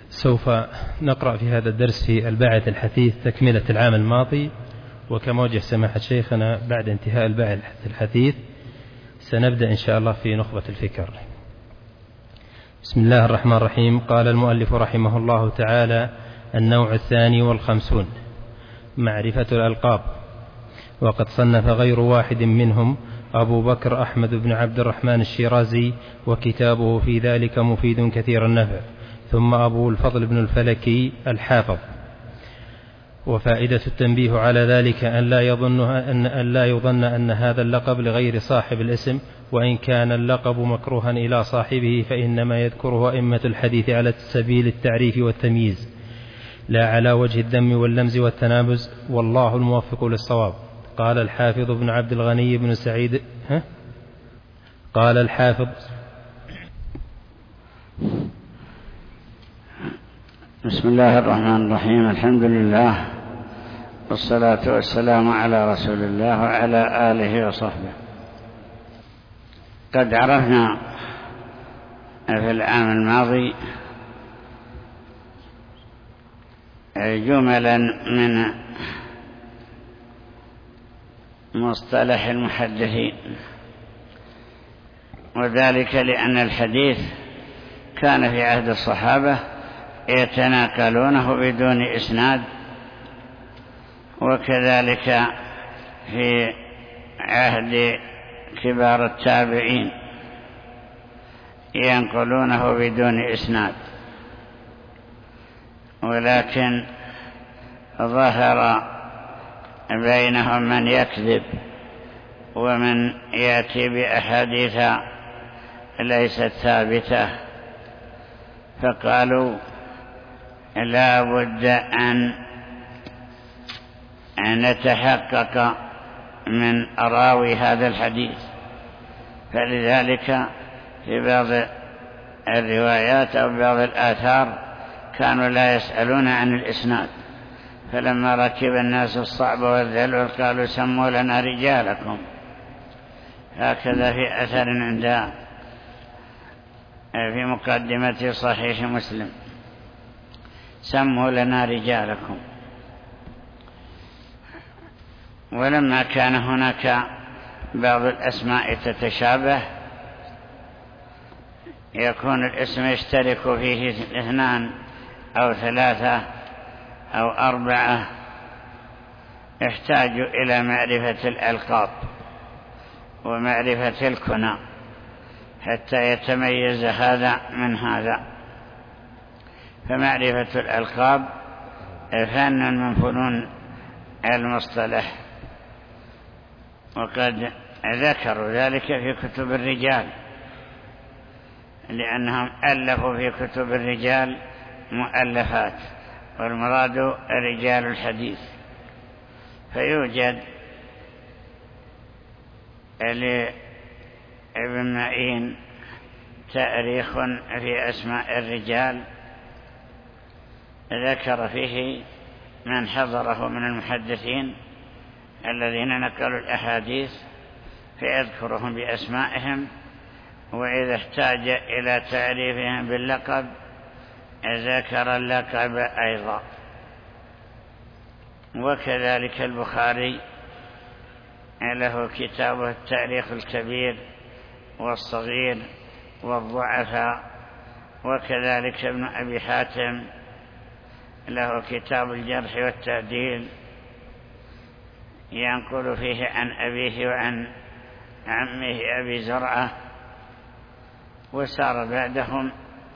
سوف نقرأ في هذا الدرس في الباعث الحثيث تكملة العام الماضي، وكما وجه سماحة شيخنا بعد انتهاء الباعث الحثيث سنبدأ إن شاء الله في نخبة الفكر. بسم الله الرحمن الرحيم. قال المؤلف رحمه الله تعالى: النوع 52 معرفة الألقاب. وقد صنف غير واحد منهم أبو بكر أحمد بن عبد الرحمن الشيرازي، وكتابه في ذلك مفيد كثير النفع، ثم أبو الفضل بن الفلكي الحافظ. وفائدة التنبيه على ذلك أن لا يظن أن هذا اللقب لغير صاحب الاسم، وإن كان اللقب مكروها إلى صاحبه فإنما يذكره أئمة الحديث على سبيل التعريف والتمييز، لا على وجه الذم واللمز والتنابز، والله الموفق للصواب. قال الحافظ بن عبد الغني بن سعيد قال الحافظ: بسم الله الرحمن الرحيم. الحمد لله والصلاة والسلام على رسول الله وعلى آله وصحبه. قد عرفنا في العام الماضي جملا من مصطلح المحدثين، وذلك لأن الحديث كان في عهد الصحابة يتناقلونه بدون إسناد، وكذلك في عهد كبار التابعين ينقلونه بدون إسناد، ولكن ظهر بينهم من يكذب ومن يأتي بأحاديث ليست ثابتة، فقالوا لا بد أن نتحقق من راوي هذا الحديث. فلذلك في بعض الروايات أو بعض الآثار كانوا لا يسألون عن الإسناد، فلما ركب الناس الصعب والذلول قالوا سموا لنا رجالكم. هكذا في أثر عند في مقدمة صحيح مسلم: سموا لنا رجالكم. ولما كان هناك بعض الأسماء تتشابه يكون الاسم يشترك فيه 2 أو 3 أو 4، يحتاج إلى معرفة الألقاب ومعرفة الكنى حتى يتميز هذا من هذا. فمعرفة الألقاب فن من فنون المصطلح، وقد ذكروا ذلك في كتب الرجال، لأنهم ألفوا في كتب الرجال مؤلفات، والمراد رجال الحديث. فيوجد لابن معين تاريخ في أسماء الرجال، ذكر فيه من حضره من المحدثين الذين نقلوا الأحاديث فيذكرهم بأسمائهم، وإذا احتاج إلى تعريفهم باللقب ذكر اللقب أيضا. وكذلك البخاري له كتابه التاريخ الكبير والصغير والضعفاء، وكذلك ابن أبي حاتم له كتاب الجرح والتعديل ينقل فيه عن أبيه وعن عمه أبي زرعة. وسار بعدهم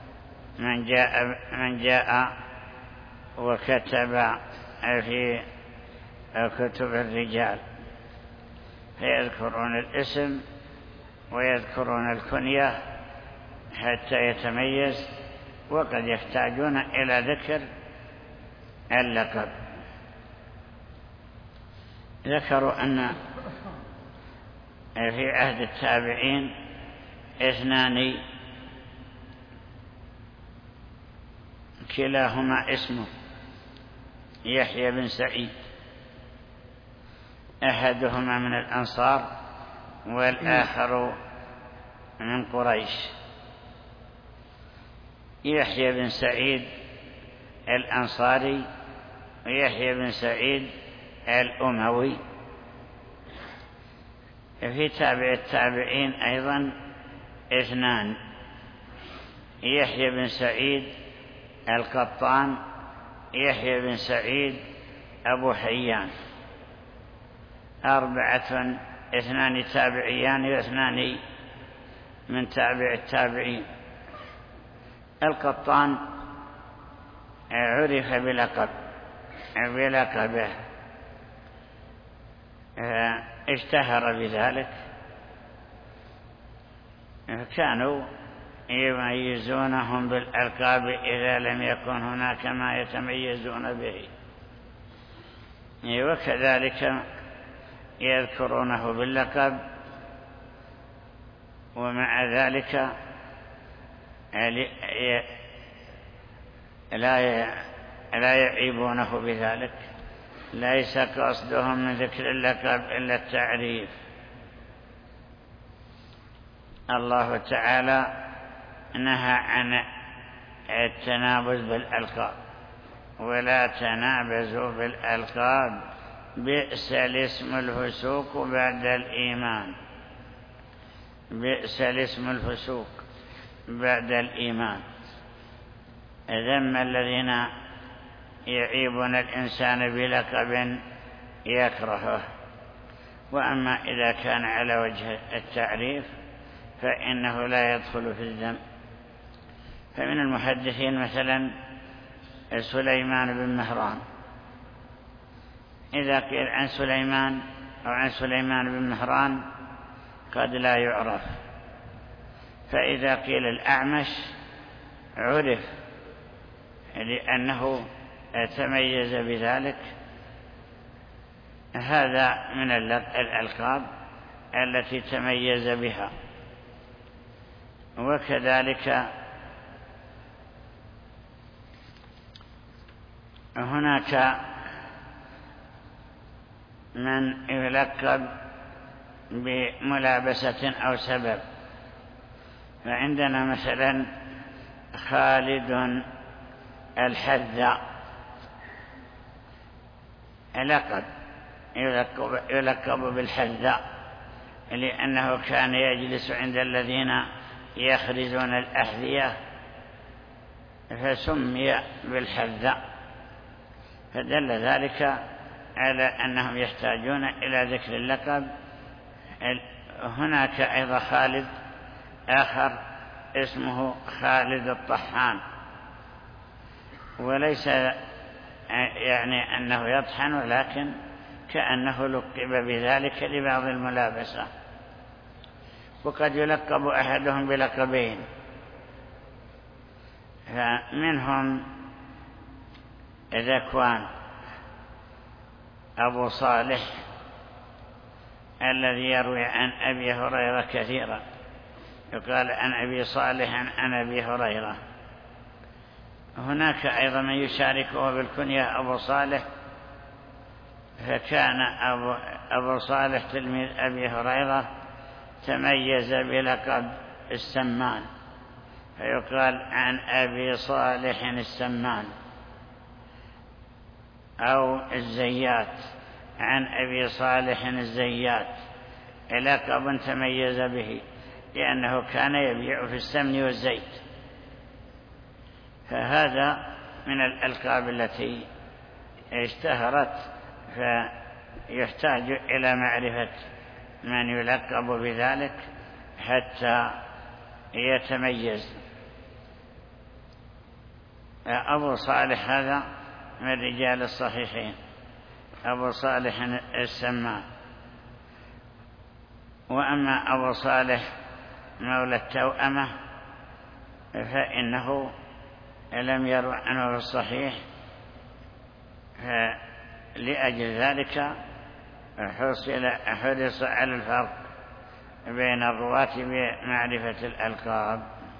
من جاء وكتب في كتب الرجال، فيذكرون الاسم ويذكرون الكنية حتى يتميز، وقد يحتاجون إلى ذكر اللقب. ذكروا أن في عهد التابعين 2 كلاهما اسمه يحيى بن سعيد، أحدهما من الأنصار والآخر من قريش. يحيى بن سعيد الأنصاري ويحيى بن سعيد الأموي. في تابع التابعين أيضا اثنان، يحيى بن سعيد القطان، يحيى بن سعيد أبو حيان، أربعة، اثنان تابعيان واثنان من تابع التابعين. القطان عرف بلقبه، اشتهر بذلك، كانوا يميزونهم بالألقاب إذا لم يكن هناك ما يتميزون به، وكذلك يذكرونه باللقب، ومع ذلك لا يعيبونه بذلك، ليس قصدهم من ذكر اللقب إلا التعريف. الله تعالى نهى عن التنابز بالألقاب، ولا تنابزوا بالألقاب بئس الاسم الفسوق بعد الإيمان، بئس الاسم الفسوق بعد الإيمان. ذم الذين يعيبون الإنسان بلقب يكرهه، وأما إذا كان على وجه التعريف فإنه لا يدخل في الذم. فمن المحدثين مثلا سليمان بن مهران، إذا قيل عن سليمان أو عن سليمان بن مهران قد لا يعرف، فإذا قيل الأعمش عرف لأنه تميز بذلك. هذا من الألقاب التي تميز بها. وكذلك هناك من يلقب بملابسة أو سبب، فعندنا مثلا خالد الحذاء، لقب يلقب بالحذاء لأنه كان يجلس عند الذين يخرزون الأحذية فسمي بالحذاء، فدل ذلك على أنهم يحتاجون إلى ذكر اللقب. هناك أيضا خالد آخر اسمه خالد الطحان، وليس يعني أنه يطحن، ولكن كأنه لقب بذلك لبعض الملابسة. وقد يلقب أحدهم بلقبين، فمنهم ذكوان أبو صالح الذي يروي عن أبي هريرة كثيرا، يقال عن أبي صالح عن أبي هريرة. هناك أيضا من يشاركه بالكنية أبو صالح، فكان أبو صالح تلميذ أبي هريرة تميز بلقب السمان، فيقال عن أبي صالح السمان، أو الزيات عن أبي صالح الزيات، لقب تميز به لأنه كان يبيع في السمن والزيت. فهذا من الألقاب التي اشتهرت، فيحتاج إلى معرفة من يلقب بذلك حتى يتميز. أبو صالح هذا من رجال الصحيحين، أبو صالح السمان. وأما أبو صالح مولى التوأمة فإنه لم يروى عنه في الصحيح، لأجل ذلك حرص على الفرق بين الرواة بمعرفة الألقاب.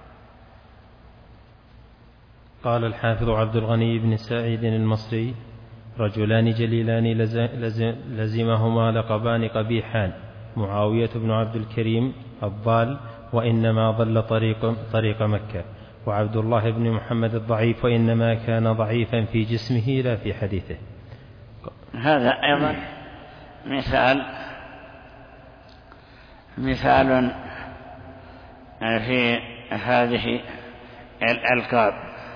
قال الحافظ عبد الغني بن سعيد المصري: رجلان جليلان لزمهما لقبان قبيحان، معاوية بن عبد الكريم الضال، وإنما ضل طريق مكة، وعبد الله بن محمد الضعيف وإنما كان ضعيفا في جسمه لا في حديثه. هذا أيضا مثال في هذه الألقاب.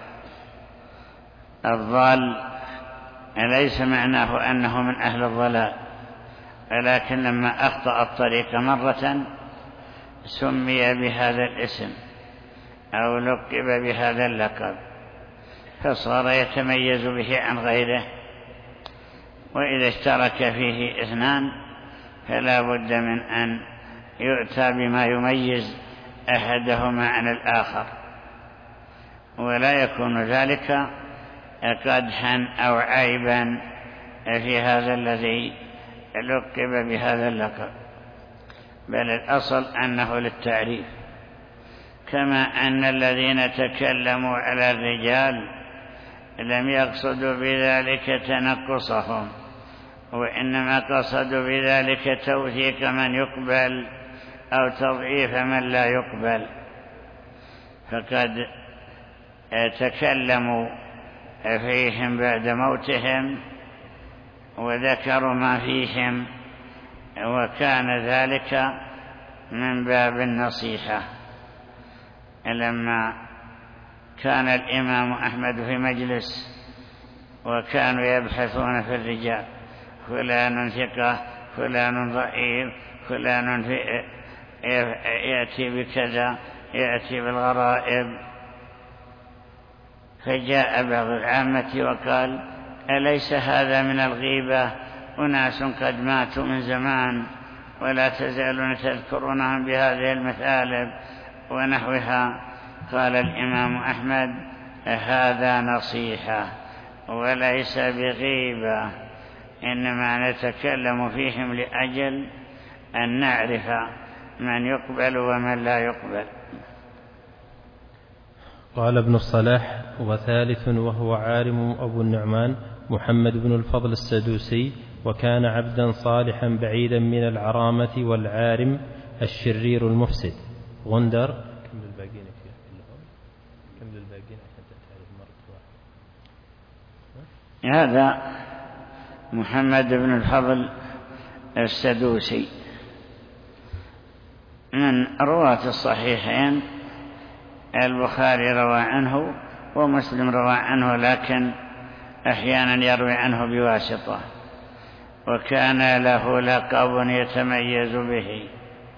الضال ليس معناه أنه من أهل الضلال، ولكن لما أخطأ الطريق مرة سمي بهذا الاسم أو لقب بهذا اللقب، فصار يتميز به عن غيره. وإذا اشترك فيه اثنان فلا بد من أن يؤتى بما يميز أحدهما عن الآخر، ولا يكون ذلك قدحا أو عيبا في هذا الذي لقب بهذا اللقب، بل الأصل أنه للتعريف. كما أن الذين تكلموا على الرجال لم يقصدوا بذلك تنقصهم، وإنما قصدوا بذلك توثيق من يقبل أو تضعيف من لا يقبل، فقد تكلموا فيهم بعد موتهم وذكروا ما فيهم، وكان ذلك من باب النصيحة. لما كان الإمام أحمد في مجلس وكانوا يبحثون في الرجال، فلان ثقة، فلان ضعيف، فلان يأتي بكذا، يأتي بالغرائب، فجاء بعض العامة وقال: أليس هذا من الغيبة؟ أناس قد ماتوا من زمان ولا تزالون تذكرونهم بهذه المثالب ونحوها. قال الإمام أحمد: هذا نصيحة وليس بغيبة، إنما نتكلم فيهم لأجل أن نعرف من يقبل ومن لا يقبل. قال ابن الصلاح: وثالث وهو عارم أبو النعمان محمد بن الفضل السدوسي، وكان عبدا صالحا بعيدا من العرامة والعارم الشرير المفسد. غندر. كم للباقين فيه؟ كم للباقين عشان تعرف مرة واحدة؟ هذا محمد بن الفضل السدوسي من رواة الصحيحين، البخاري روى عنه ومسلم روى عنه، لكن أحيانا يروي عنه بواسطة. وكان له لقب يتميز به،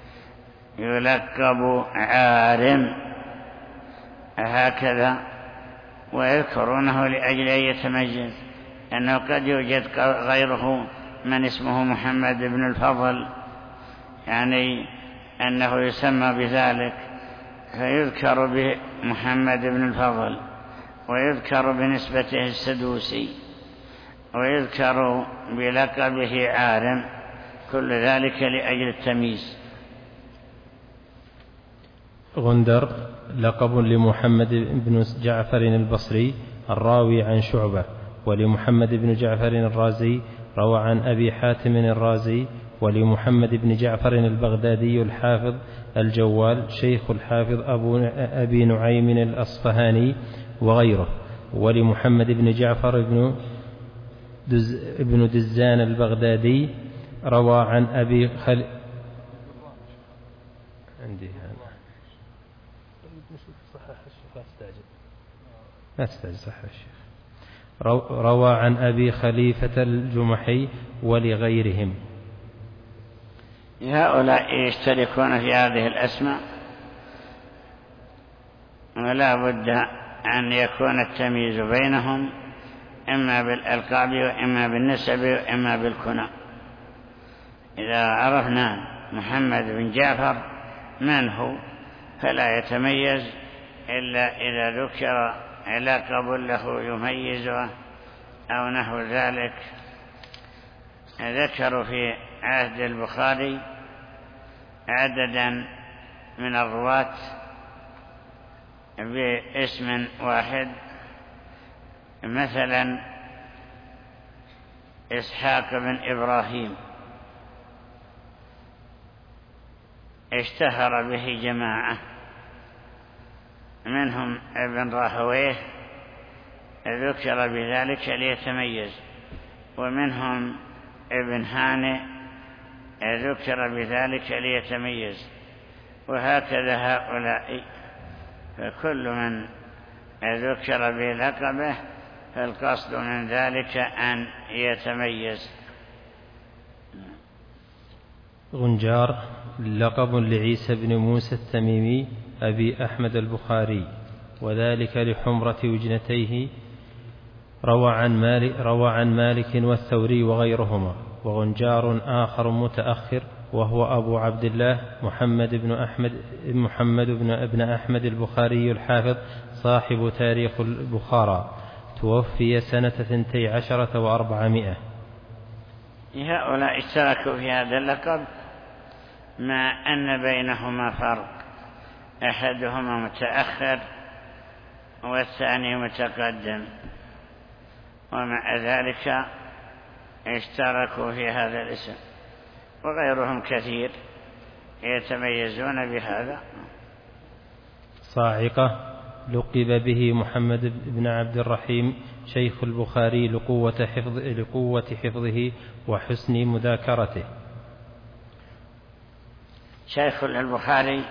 يلقب عارم هكذا، ويذكرونه لأجل أن يتميز، أنه قد يوجد غيره من اسمه محمد بن الفضل، يعني أنه يسمى بذلك، فيذكر بمحمد بن الفضل، ويذكر بنسبته السدوسي، ويذكر بلقبه عارم، كل ذلك لأجل التمييز. غندر لقب لمحمد بن جعفر البصري الراوي عن شعبة، ولمحمد بن جعفر الرازي روى عن أبي حاتم الرازي، ولمحمد بن جعفر البغدادي الحافظ الجوال شيخ الحافظ أبي نعيم الأصفهاني وغيره، ولمحمد بن جعفر بن دزان البغدادي روى عن أبي عندي هذا لا تستعجل صح الشيخ. روى عن أبي خليفة الجمحي ولغيرهم. هؤلاء يشتركون في هذه الأسماء، ولا بد أن يكون التمييز بينهم إما بالألقاب وإما بالنسب وإما بالكنى. إذا عرفنا محمد بن جعفر من هو فلا يتميز إلا إذا ذكر لقب له يميزه أو نحو ذلك. ذكروا في عهد البخاري عددا من الرواة باسم واحد، مثلا إسحاق بن إبراهيم اشتهر به جماعة، منهم ابن راهويه ذكر بذلك ليتميز، ومنهم ابن هانئ ذكر بذلك ليتميز، وهكذا هؤلاء، فكل من ذكر بلقبه فالقصد من ذلك أن يتميز. غنجار لقب لعيسى بن موسى التميمي أبي أحمد البخاري، وذلك لحمرة وجنتيه، روى عن مالك والثوري وغيرهما. وغنجار آخر متأخر وهو أبو عبد الله محمد بن أحمد البخاري الحافظ صاحب تاريخ البخارى، توفي سنة 12 و400. هؤلاء اشتركوا في هذا اللقب مع أن بينهما فرق، أحدهما متأخر والثاني متقدم، ومع ذلك اشتركوا في هذا الاسم، وغيرهم كثير يتميزون بهذا. صاعقة لقب به محمد بن عبد الرحيم شيخ البخاري لقوة حفظه وحسن مذاكرته. شيخ البخاري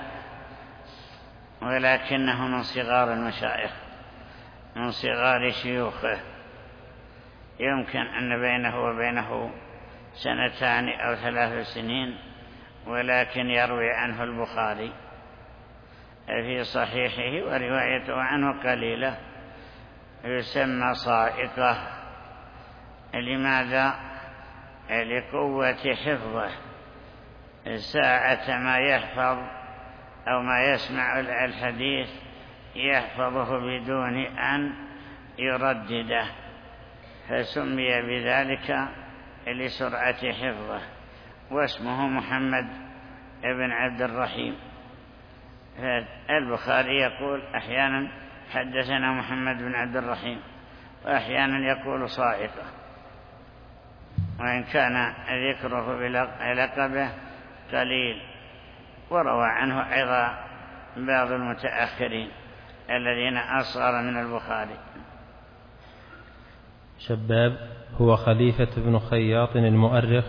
ولكنه من صغار المشايخ، من صغار شيوخه، يمكن أن بينه وبينه 2 أو 3 سنين، ولكن يروي عنه البخاري في صحيحه، وروايته عنه قليلة. يسمى صائقة. لماذا؟ لقوة حفظه، ساعة ما يحفظ أو ما يسمع الحديث يحفظه بدون أن يردده، فسمي بذلك لسرعة حفظه. واسمه محمد بن عبد الرحيم. البخاري يقول أحيانا حدثنا محمد بن عبد الرحيم، وأحيانا يقول صائقة، وإن كان ذكره بلقبه قليل. وروى عنه أيضا بعض المتأخرين الذين أصغر من البخاري. شباب هو خليفة بن خياط المؤرخ.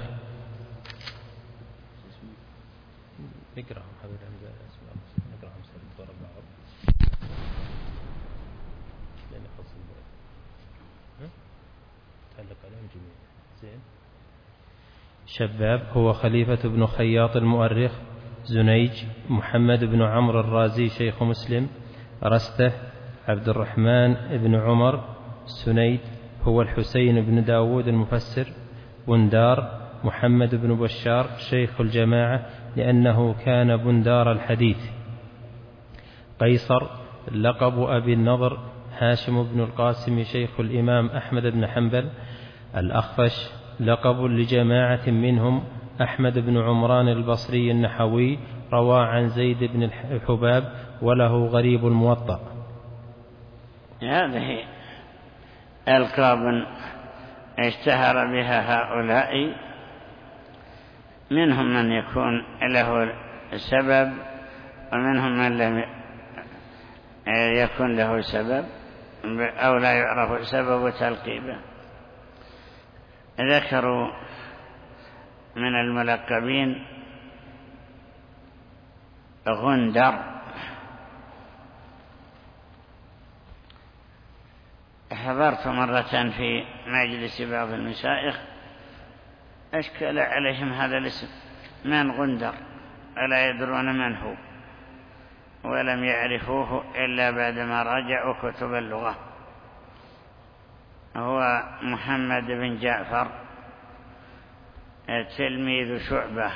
شباب هو خليفة بن خياط المؤرخ. زنيج محمد بن عمرو الرازي شيخ مسلم. رسته عبد الرحمن بن عمر. سنيد هو الحسين بن داود المفسر. بندار محمد بن بشار شيخ الجماعة لأنه كان بندار الحديث. قيصر لقب أبي النضر هاشم بن القاسم شيخ الإمام أحمد بن حنبل. الأخفش لقب لجماعة منهم أحمد بن عمران البصري النحوي، روى عن زيد بن الحباب وله غريب الموطأ. هذه ألقاب اشتهر بها هؤلاء، منهم من يكون له سبب، ومنهم من لم يكن له سبب أو لا يعرف سبب تلقيبه. ذكروا من الملقبين غندر. حضرت مرة في مجلس بعض المشايخ أشكل عليهم هذا الاسم، من غندر، ولا يدرون من هو، ولم يعرفوه إلا بعدما راجعوا كتب اللغة. هو محمد بن جعفر تلميذ شعبة،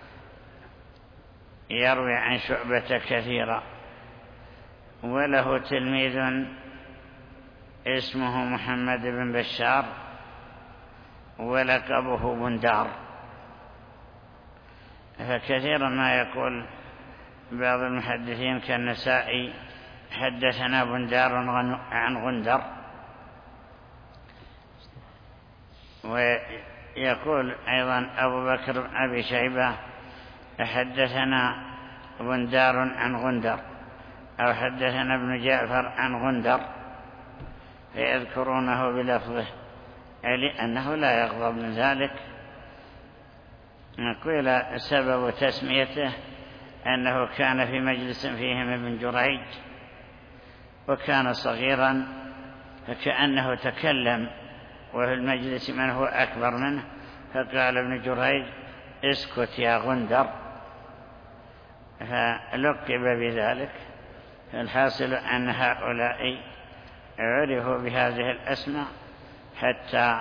يروي عن شعبة كثيرا، وله تلميذ اسمه محمد بن بشار ولقبه بندار. فكثيرا ما يقول بعض المحدثين كالنسائي حدثنا بندار عن غندر، ويقول أيضا أبو بكر بن أبي شيبة حدثنا بندار عن غندر، أو حدثنا ابن جعفر عن غندر فيذكرونه بلفظه لأنه لا يغضب من ذلك. قيل سبب تسميته أنه كان في مجلس فيهم ابن جريج وكان صغيرا فكأنه تكلم وفي المجلس من هو أكبر منه فقال ابن جريج اسكت يا غندر فلقب بذلك. الحاصل أن هؤلاء عرفوا بهذه الأسماء حتى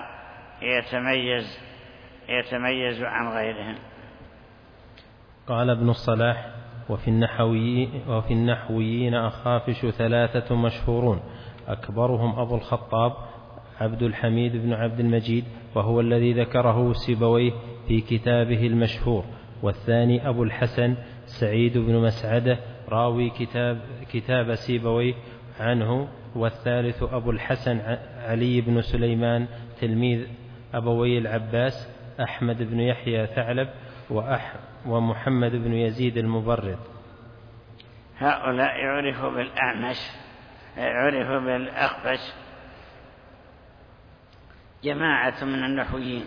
يتميز عن غيرهم. قال ابن الصلاح وفي النحويين أخافش 3 مشهورون أكبرهم أبو الخطاب عبد الحميد بن عبد المجيد وهو الذي ذكره سيبويه في كتابه المشهور، والثاني أبو الحسن سعيد بن مسعدة راوي كتاب سيبويه عنه، والثالث أبو الحسن علي بن سليمان تلميذ أبوي العباس أحمد بن يحيى ثعلب ومحمد بن يزيد المبرد. هؤلاء يعرفوا بالأعمش، يعرفوا بالأخفش، جماعة من النحويين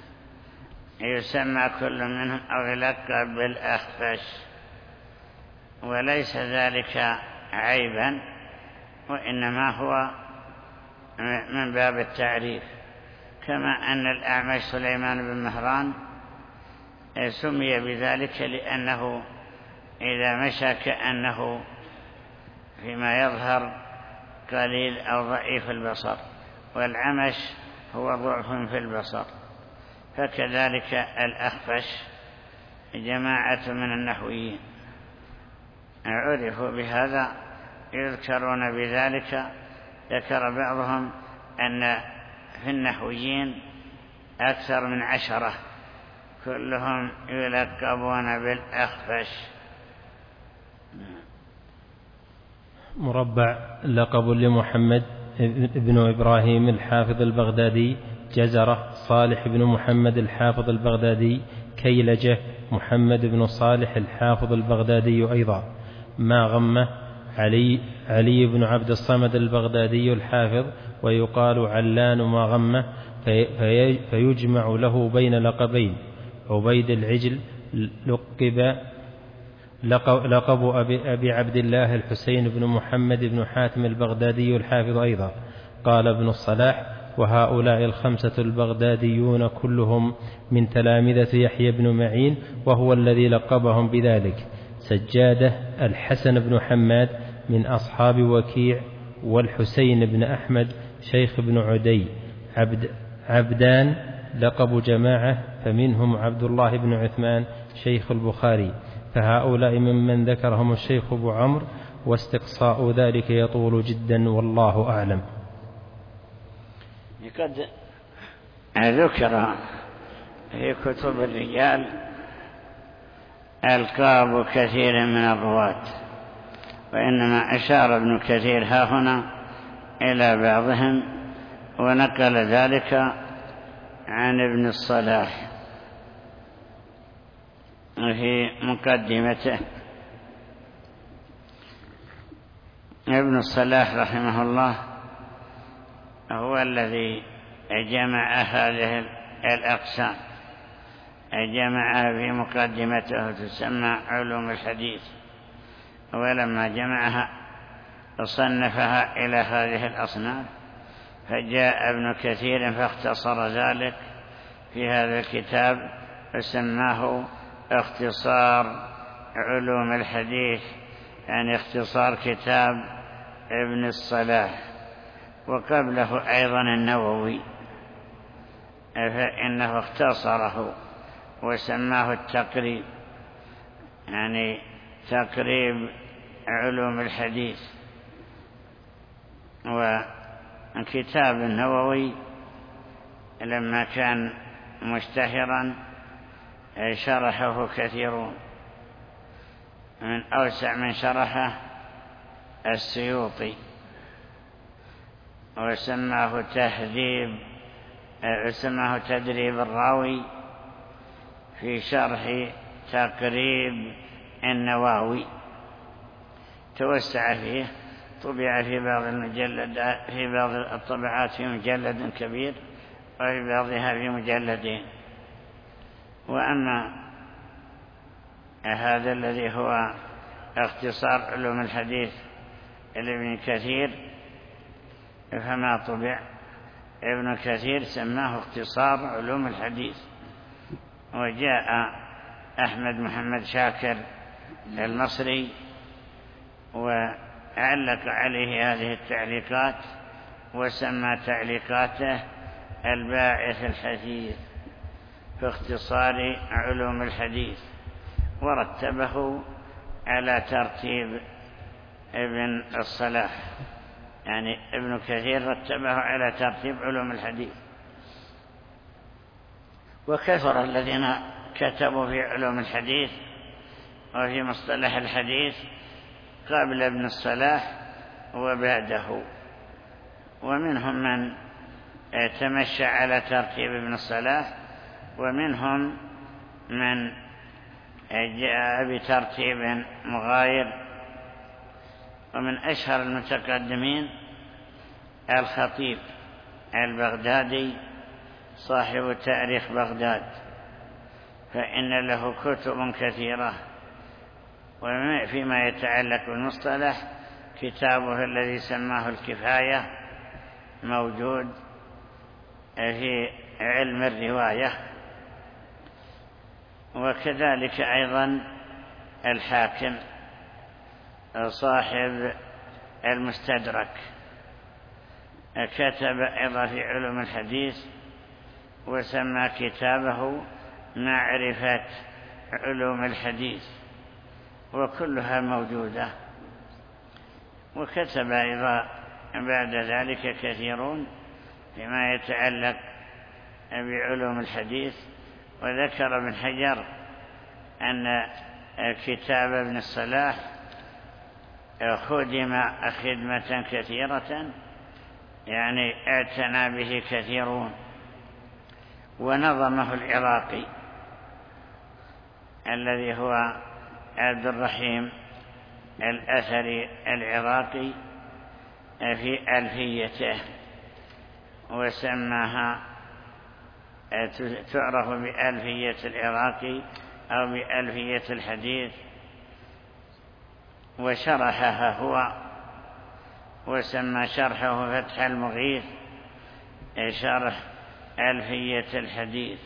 يسمى كل منهم أو يلقب بالأخفش، وليس ذلك عيبا وإنما هو من باب التعريف، كما أن الأعمش سليمان بن مهران سمي بذلك لأنه إذا مشى كأنه فيما يظهر قليل أو ضعيف البصر، والعمش هو ضعف في البصر. فكذلك الأخفش جماعة من النحويين عرفوا بهذا يذكرون بذلك. ذكر بعضهم أن في النحويين أكثر من 10 كلهم يلقبون بالأخفش. مربع لقب لمحمد بن إبراهيم الحافظ البغدادي جزرة صالح بن محمد الحافظ البغدادي كيلجة محمد بن صالح الحافظ البغدادي أيضا. ما غمه علي بن عبد الصمد البغدادي الحافظ ويقال علان ما غمه، فيجمع له بين لقبين. عبيد العجل لقب أبي عبد الله الحسين بن محمد بن حاتم البغدادي الحافظ أيضا. قال ابن الصلاح وهؤلاء 5 البغداديون كلهم من تلامذة يحيى بن معين وهو الذي لقبهم بذلك. سجادة الحسن بن حماد من أصحاب وكيع، والحسين بن أحمد شيخ بن عدي. عبدان لقب جماعة فمنهم عبد الله بن عثمان شيخ البخاري. فهؤلاء ممن ذكرهم الشيخ أبو عمرو، واستقصاء ذلك يطول جدا والله أعلم. قد ذكر في كتب الرجال ألقاب كثير من الرواة، وإنما أشار ابن كثير هنا إلى بعضهم ونقل ذلك عن ابن الصلاح في مقدمته. ابن الصلاح رحمه الله هو الذي جمع هذه الأقسام، جمعها في مقدمته تسمى علوم الحديث، ولما جمعها صنفها إلى هذه الأصناف، فجاء ابن كثير فاختصر ذلك في هذا الكتاب فسماه اختصار علوم الحديث، يعني اختصار كتاب ابن الصلاح. وقبله أيضا النووي فإنه اختصره وسماه التقريب، يعني تقريب علوم الحديث. وكتاب النووي لما كان مشتهرا شرحه كثيرون، من أوسع من شرحه السيوطي وسماه تدريب الراوي في شرح تقريب النووي. توسع فيه، طبع في بعض المجلدات، في بعض الطبعات في مجلد كبير وفي بعضها في مجلدين. وأما هذا الذي هو اختصار علوم الحديث لابن كثير فما طبع. ابن كثير سماه اختصار علوم الحديث. وجاء أحمد محمد شاكر المصري وعلق عليه هذه التعليقات وسمى تعليقاته الباعث الحثيث في اختصار علوم الحديث، ورتبه على ترتيب ابن الصلاح. يعني ابن كثير رتبه على ترتيب علوم الحديث. وكثر الذين كتبوا في علوم الحديث وفي مصطلح الحديث قبل ابن الصلاح وبعده، ومنهم من تمشى على ترتيب ابن الصلاح، ومنهم من جاء بترتيب مغاير. ومن أشهر المتقدمين الخطيب البغدادي صاحب تاريخ بغداد، فإن له كتب كثيرة. وفيما يتعلق بالمصطلح كتابه الذي سماه الكفاية موجود في علم الرواية. وكذلك أيضا الحاكم صاحب المستدرك كتب أيضا في علوم الحديث وسمى كتابه معرفة علوم الحديث، وكلها موجودة. وكتب أيضا بعد ذلك كثيرون فيما يتعلق بعلوم الحديث. وذكر ابن حجر أن كتاب ابن الصلاح خدم خدمة كثيرة، يعني اعتنى به كثيرون. ونظمه العراقي الذي هو عبد الرحيم الأثري العراقي في ألفيته، وسماها تعرف بألفية العراقي أو بألفية الحديث. وشرحها هو وسمى شرحه فتح المغيث شرح ألفية الحديث.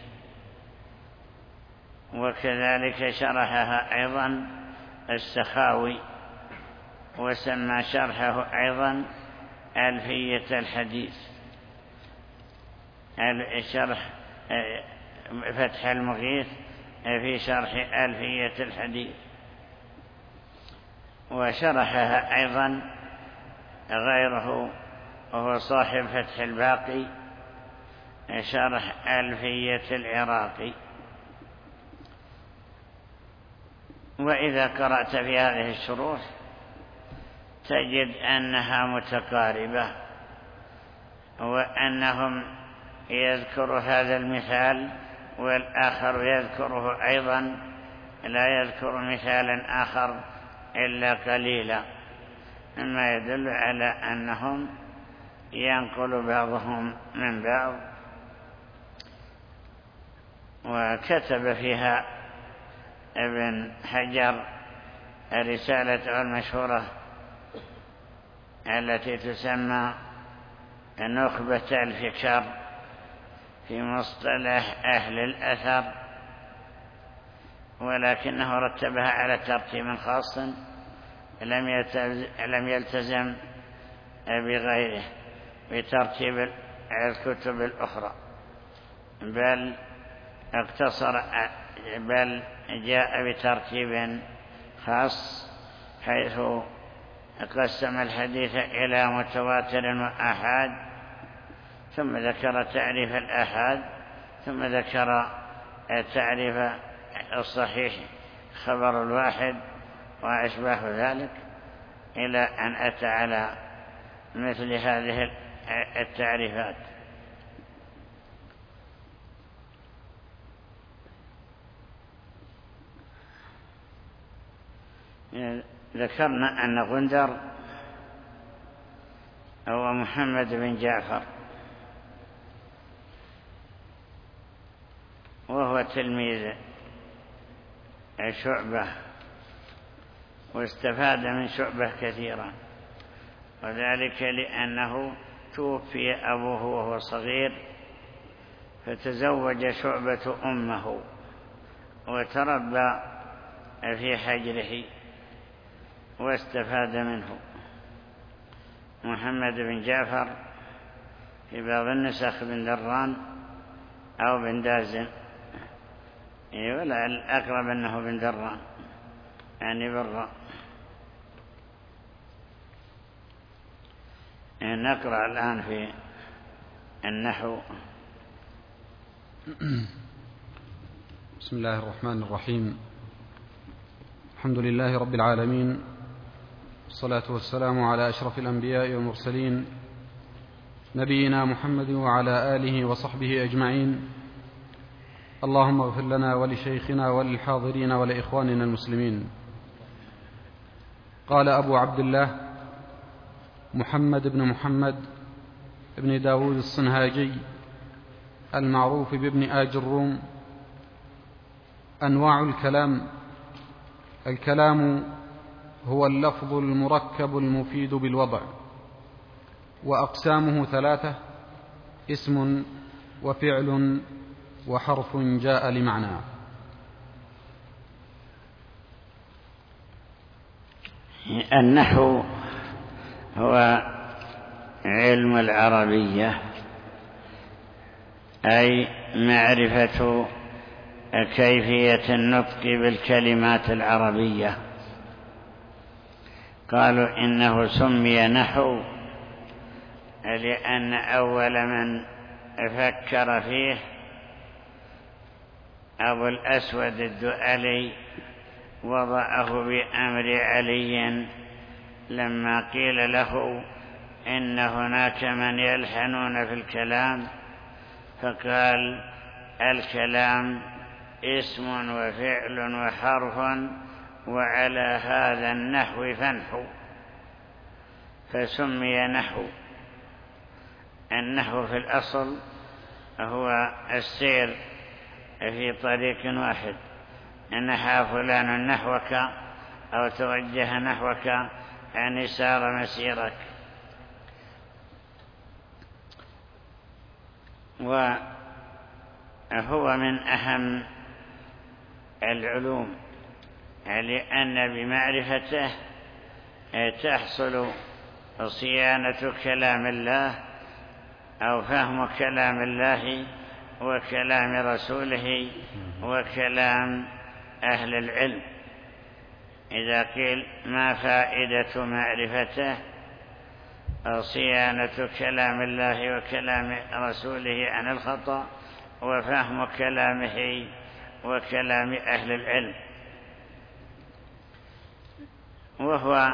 وكذلك شرحها أيضا السخاوي وسمى شرحه أيضا ألفية الحديث. شرح فتح المغيث في شرح ألفية الحديث. وشرحها أيضا غيره وهو صاحب فتح الباقي شرح ألفية العراقي. وإذا قرأت في هذه الشروح تجد أنها متقاربة، وأنهم يذكر هذا المثال والآخر يذكره أيضا، لا يذكر مثالا آخر إلا قليلا، مما يدل على أنهم ينقل بعضهم من بعض. وكتب فيها ابن حجر رسالته المشهورة التي تسمى نخبة الفكر في مصطلح أهل الأثر، ولكنه رتبها على ترتيب خاص لم يلتزم بغيره بترتيب الكتب الأخرى، بل جاء بترتيب خاص، حيث قسم الحديث إلى متواتر وآحاد، ثم ذكر تعريف الآحاد، ثم ذكر تعريف الصحيح خبر الواحد وأشباه ذلك، إلى أن أتى على مثل هذه التعريفات. ذكرنا أن غندر هو محمد بن جعفر، وهو تلميذ شعبة، واستفاد من شعبة كثيرا، وذلك لأنه توفي أبوه وهو صغير، فتزوج شعبة أمه وتربى في حجره واستفاد منه. محمد بن جعفر في بعض النسخ بن دران أو بن دازن، ولا الأقرب أنه بن دران يعني بالراء. نقرأ الآن في النحو. بسم الله الرحمن الرحيم. الحمد لله رب العالمين، والصلاة والسلام على أشرف الأنبياء والمرسلين، نبينا محمد وعلى آله وصحبه أجمعين. اللهم اغفر لنا ولشيخنا وللحاضرين ولإخواننا المسلمين. قال أبو عبد الله محمد بن محمد بن داود الصنهاجي المعروف بابن آج الروم: أنواع الكلام: الكلام هو اللفظ المركب المفيد بالوضع، وأقسامه ثلاثة: اسم وفعل وحرف جاء لمعنى. النحو هو علم العربية، أي معرفة كيفية النطق بالكلمات العربية. قالوا إنه سمي نحو لأن أول من فكر فيه أبو الأسود الدؤلي، وضعه بأمر علي لما قيل له إن هناك من يلحنون في الكلام، فقال: الكلام اسم وفعل وحرف، وعلى هذا النحو فانحو، فسمي نحو. النحو في الأصل هو السير في طريق واحد، نحى فلان نحوك أو توجه نحوك، يعني سار مسيرك. وهو من أهم العلوم، لأن بمعرفته تحصل صيانة كلام الله أو فهم كلام الله وكلام رسوله وكلام أهل العلم. إذا قيل ما فائدة معرفته؟ صيانة كلام الله وكلام رسوله عن الخطأ، وفهم كلامه وكلام أهل العلم. وهو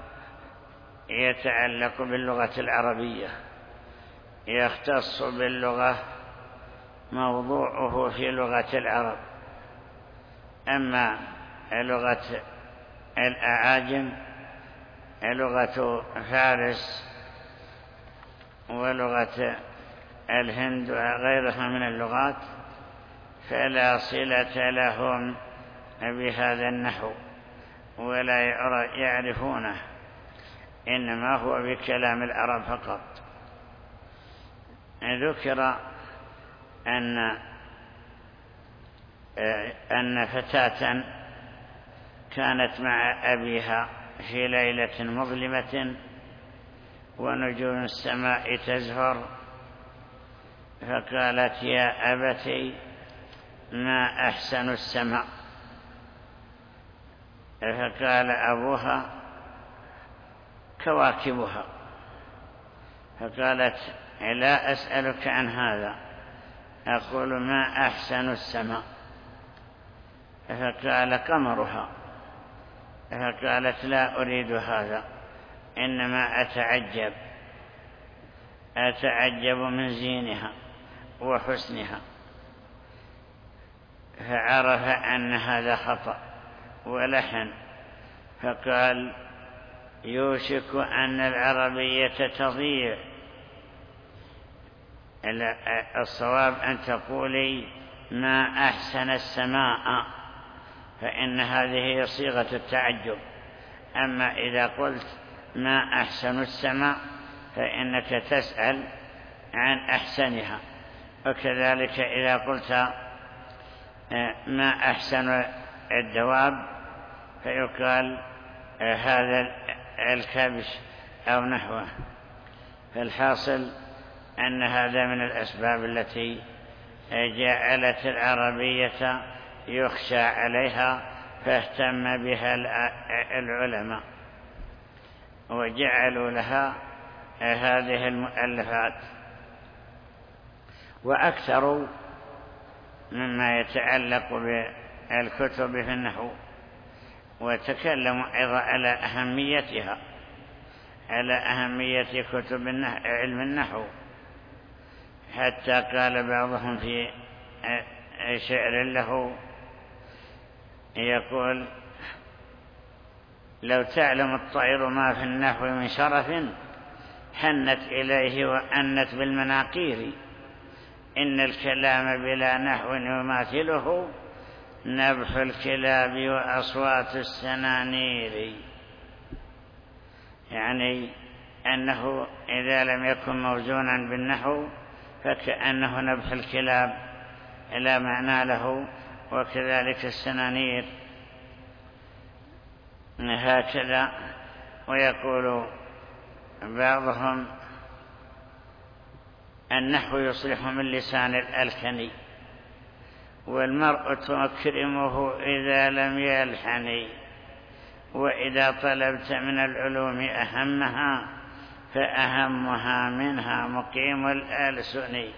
يتعلق باللغة العربية، يختص باللغة، موضوعه في لغة العرب. أما لغة الأعاجم، لغة فارس ولغة الهند وغيرها من اللغات، فلا صلة لهم بهذا النحو ولا يعرفونه، إنما هو بكلام العرب فقط. ذكر أن فتاة كانت مع أبيها في ليلة مظلمة ونجوم السماء تزهر، فقالت: يا أبتي ما أحسن السماء. فقال أبوها: كواكبها. فقالت: لا أسألك عن هذا، أقول ما أحسن السماء. فقال: قمرها. فقالت: لا أريد هذا، إنما أتعجب من زينها وحسنها. فعرف أن هذا خطأ ولحن، فقال يوشك أن العربية تضيع. الصواب أن تقولي ما أحسن السماء، فإن هذه صيغة التعجب. أما إذا قلت ما أحسن السماء فإنك تسأل عن أحسنها. وكذلك إذا قلت ما أحسن الدواب فيقال هذا الكبش أو نحوه. فالحاصل أن هذا من الأسباب التي جعلت العربية يخشى عليها، فاهتم بها العلماء وجعلوا لها هذه المؤلفات. وأكثر مما يتعلق بالكتب في النحو، وتكلموا أيضا على أهميتها، على أهمية كتب علم النحو، حتى قال بعضهم في شعر له يقول لو تعلم الطير ما في النحو من شرف حنت إليه وأنت بالمناقير، إن الكلام بلا نحو يماثله نبح الكلاب وأصوات السنانير. يعني أنه إذا لم يكن موزونا بالنحو فكأنه نبح الكلاب لا معنى له، وكذلك السنانير هكذا. ويقول بعضهم النحو يصلح من لسان الألكني، والمرء تكرمه إذا لم يلحني، وإذا طلبت من العلوم أهمها فأهمها منها مقيم الألسن.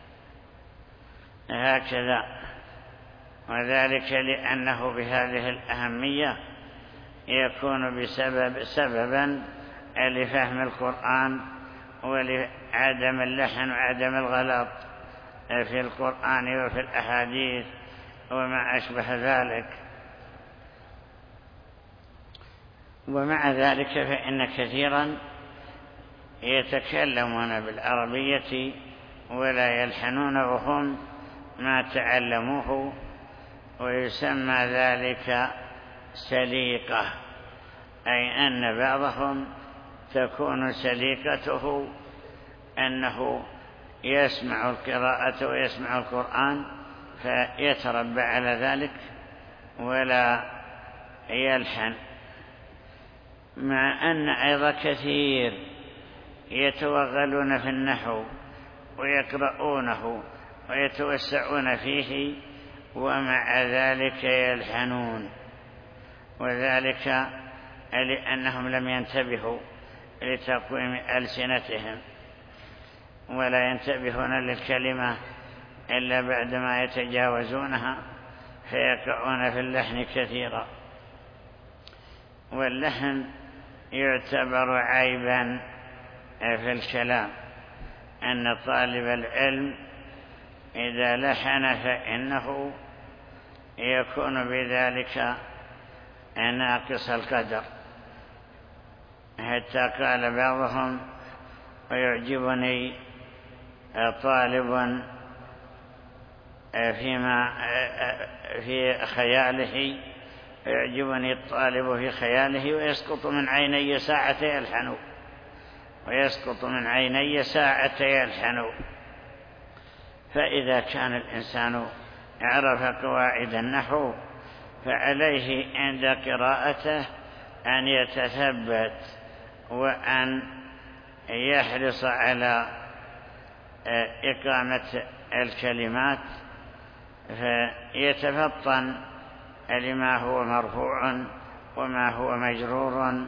هكذا، وذلك لأنه بهذه الأهمية يكون سببا لفهم القرآن ولعدم اللحن وعدم الغلط في القرآن وفي الأحاديث وما أشبه ذلك. ومع ذلك فإن كثيرا يتكلمون بالعربية ولا يلحنون وهم ما تعلموه، ويسمى ذلك سليقة، أي أن بعضهم تكون سليقته أنه يسمع القراءة ويسمع القرآن فيتربى على ذلك ولا يلحن. مع أن أيضا كثير يتوغلون في النحو ويقرؤونه ويتوسعون فيه ومع ذلك يلحنون، وذلك لأنهم لم ينتبهوا لتقويم ألسنتهم، ولا ينتبهون للكلمة إلا بعدما يتجاوزونها فيقعون في اللحن كثيرا. واللحن يعتبر عيبا في الكلام، أن طالب العلم إذا لحن فإنه يكون بذلك ناقص القدر. حتى قال بعضهم ويعجبني طالب في خياله، يعجبني الطالب في خياله ويسقط من عيني ساعة يلحن، ويسقط من عيني ساعة يلحن. فإذا كان الإنسان عرف قواعد النحو فعليه عند قراءته أن يتثبت وأن يحرص على إقامة الكلمات، فيتفطن لما هو مرفوع وما هو مجرور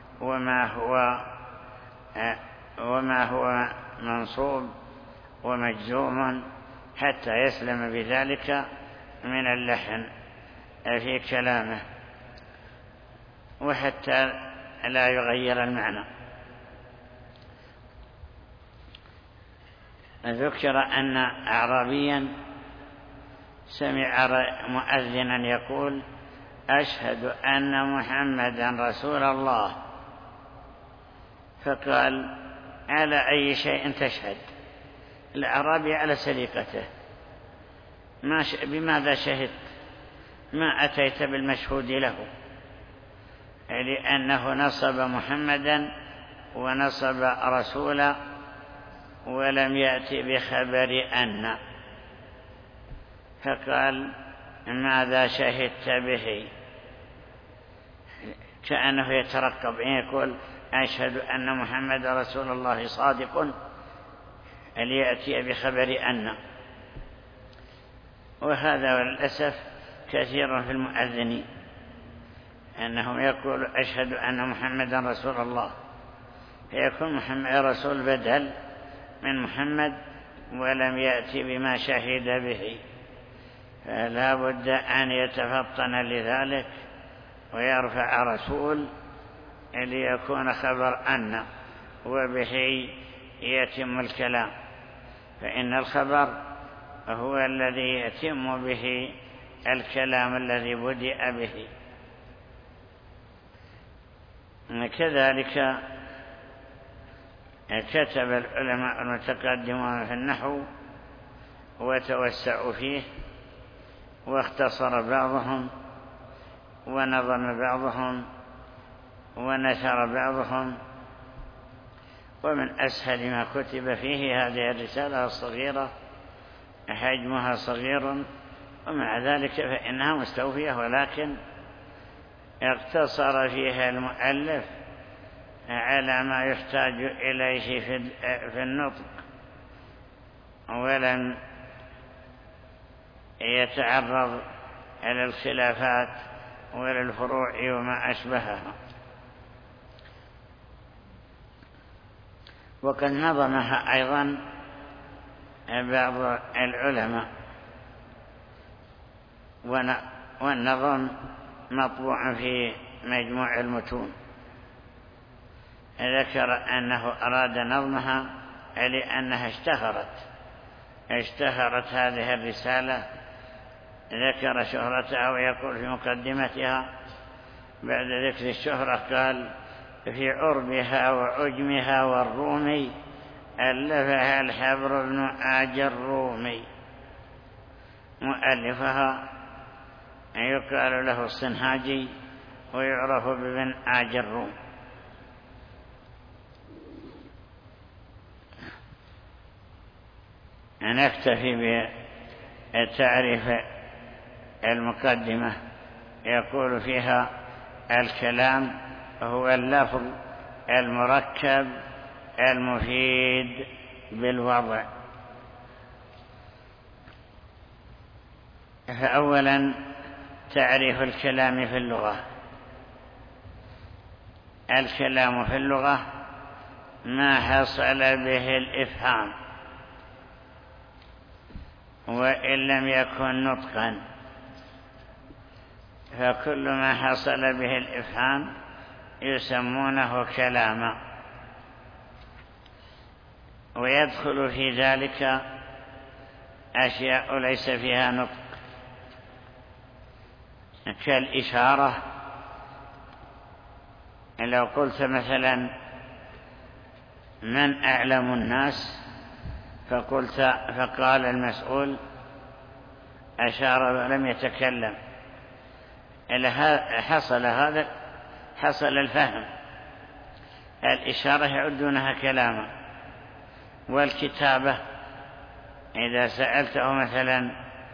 وما هو منصوب ومجزوم، حتى يسلم بذلك من اللحن في كلامه، وحتى لا يغير المعنى. ذكر أن أعرابيا سمع مؤذنا يقول أشهد أن محمدا رسول الله، فقال على أي شيء تشهد؟ الأعرابي على سليقته، بماذا شهدت؟ ما أتيت بالمشهود له، لأنه نصب محمدا ونصب رسولا ولم يأتي بخبر أن، فقال ماذا شهدت به؟ كأنه يترقب أن يقول أشهد أن محمد رسول الله صادق ليأتي بخبر أن. وهذا للأسف كثير في المؤذنين أنهم يقول أشهد أن محمدا رسول الله، فيكون محمد رسول بدل من محمد ولم يأتي بما شهد به، فلا بد أن يتفطن لذلك ويرفع رسول ليكون خبر أن، وبه يتم الكلام، فإن الخبر هو الذي يتم به الكلام الذي بدأ به. كذلك كتب العلماء المتقدمون في النحو وتوسعوا فيه، واختصر بعضهم ونظم بعضهم ونشر بعضهم. ومن أسهل ما كتب فيه هذه الرسالة الصغيرة، حجمها صغير ومع ذلك فإنها مستوفية، ولكن اقتصر فيها المؤلف على ما يحتاج إليه في النطق، ولم يتعرض إلى الخلافات ولا الفروع وما أشبهها. وقد نظمها أيضا بعض العلماء، والنظم مطبوع في مجموع المتون. ذكر أنه أراد نظمها لأنها اشتهرت هذه الرسالة. ذكر شهرتها ويقول في مقدمتها بعد ذكر الشهرة قال في عربها وعجمها والرومي ألفها الحبر بن آجر الرومي. مؤلفها يقال له الصنهاجي ويعرف بابن آجر الروم. نكتفي بتعريف المقدمة. يقول فيها الكلام هو اللفظ المركب المفيد بالوضع. فأولا تعريف الكلام في اللغة. الكلام في اللغة ما حصل به الإفهام وإن لم يكن نطقا، فكل ما حصل به الإفهام يسمونه كلاما. ويدخل في ذلك أشياء ليس فيها نطق كالإشارة. لو قلت مثلا من أعلم الناس فقال المسؤول أشار ولم يتكلم، حصل هذا، حصل الفهم. الإشارة يعدونها كلاما. والكتابة إذا سألته مثلا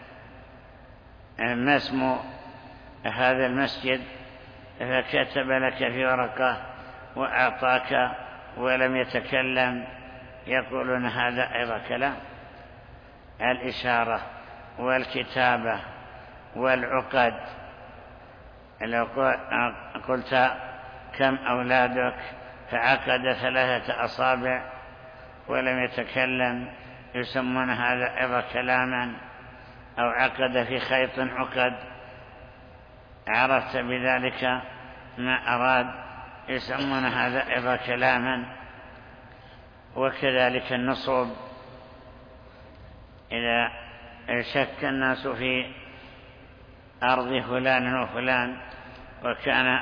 ما اسم هذا المسجد فكتب لك في ورقة وأعطاك ولم يتكلم، يقولون هذا أيضا كلام. الإشارة والكتابة والعقد. لو قلت كم أولادك فعقد 3 أصابع ولم يتكلم، يسمون هذا أيضا كلاما. أو عقد في خيط عقد، عرفت بذلك ما أراد، يسمون هذا أيضا كلاما. وكذلك النصب. إذا شك الناس في أرض فلان وفلان، وكان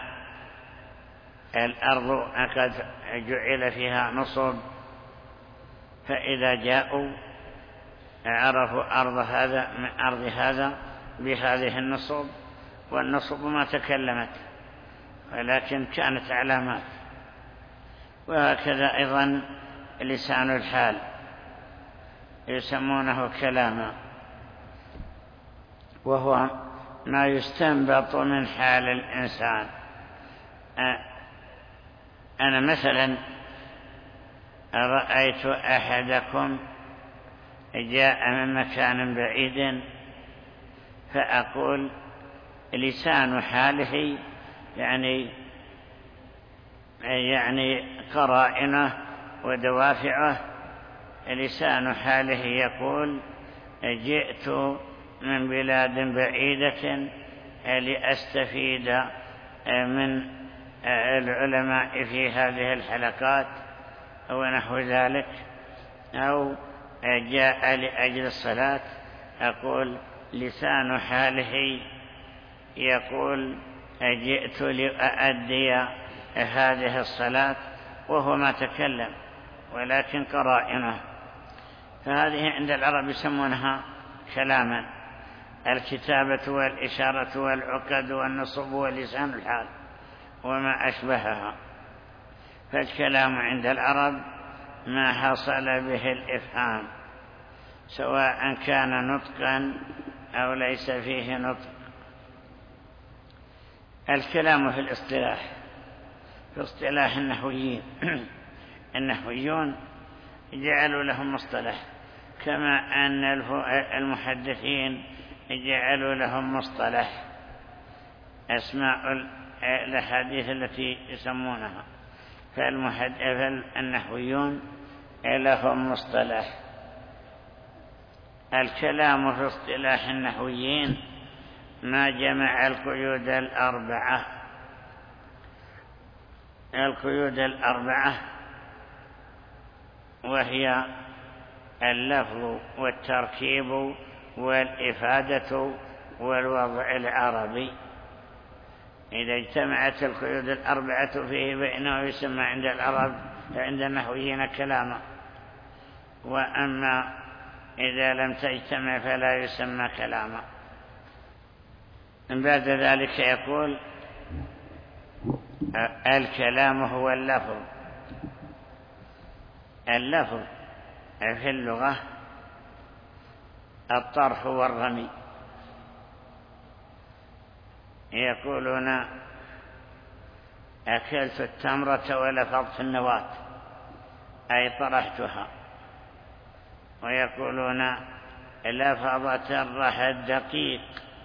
الأرض قد جعل فيها نصب، فإذا جاءوا عرفوا أرض هذا من أرض هذا بهذه النصب، والنصب ما تكلمت ولكن كانت علامات. وهكذا أيضا لسان الحال يسمونه كلاما، وهو ما يستنبط من حال الإنسان. أنا مثلا رأيت أحدكم جاء من مكان بعيد، فأقول لسان حاله يعني قرائنه ودوافعه، لسان حاله يقول جئت من بلاد بعيدة لأستفيد من العلماء في هذه الحلقات ونحو ذلك، أو جاء لأجل الصلاة، أقول لسان حاله يقول جئت لأؤدي هذه الصلاة، وهو ما تكلم ولكن قرائنه. فهذه عند العرب يسمونها كلاما، الكتابة والإشارة والعقد والنصب ولسان الحال وما أشبهها. فالكلام عند العرب ما حصل به الإفهام، سواء كان نطقا أو ليس فيه نطق. الكلام في الاصطلاح، في اصطلاح النحويين النحويون جعلوا لهم مصطلح، كما أن المحدثين جعلوا لهم مصطلح، أسماء الأحاديث التي يسمونها. فالنحويون لهم مصطلح. الكلام في اصطلاح النحويين ما جمع القيود الأربعة. القيود الأربعة وهي اللفظ والتركيب والإفادة والوضع العربي. إذا اجتمعت القيود الأربعة فيه فإنه يسمى عند العرب عند النحويين كلاما، وأما إذا لم تجتمع فلا يسمى كلاما. بعد ذلك يقول الكلام هو اللفظ. اللفظ في اللغة الطرح والرمي. يقولون أكلت التمرة ولفظت النواة، أي طرحتها. ويقولون لفظت الرحى الدقيق،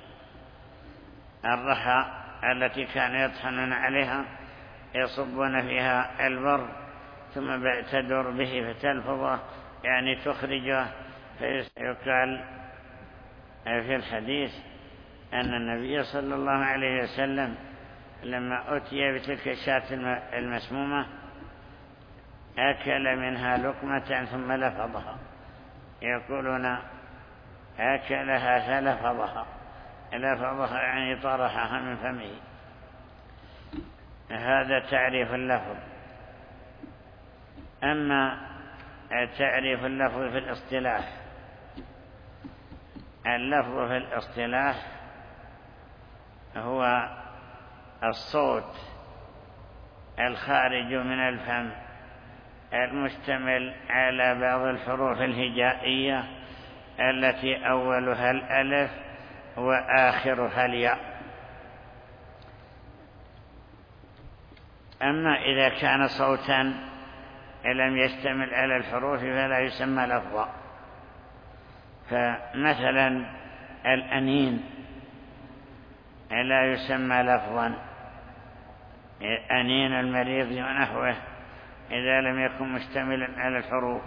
الرحى التي كانوا يطحنون عليها يصبون فيها البر ثم تدور به فتلفظه، يعني تخرجه. فيقال في الحديث أن النبي صلى الله عليه وسلم لما أتي بتلك الشاة المسمومة أكل منها لقمة ثم لفظها. يقولون أكلها فلفظها، لفظها يعني طرحها من فمه. هذا تعريف اللفظ. أما تعريف اللفظ في الاصطلاح، اللفظ في الاصطلاح هو الصوت الخارج من الفم المشتمل على بعض الحروف الهجائية التي أولها الألف وآخرها الياء. أما إذا كان صوتا لم يشتمل على الحروف فلا يسمى لفظا. فمثلا الأنين لا يسمى لفظا، أنين المريض ونحوه إذا لم يكن مشتملا على الحروف.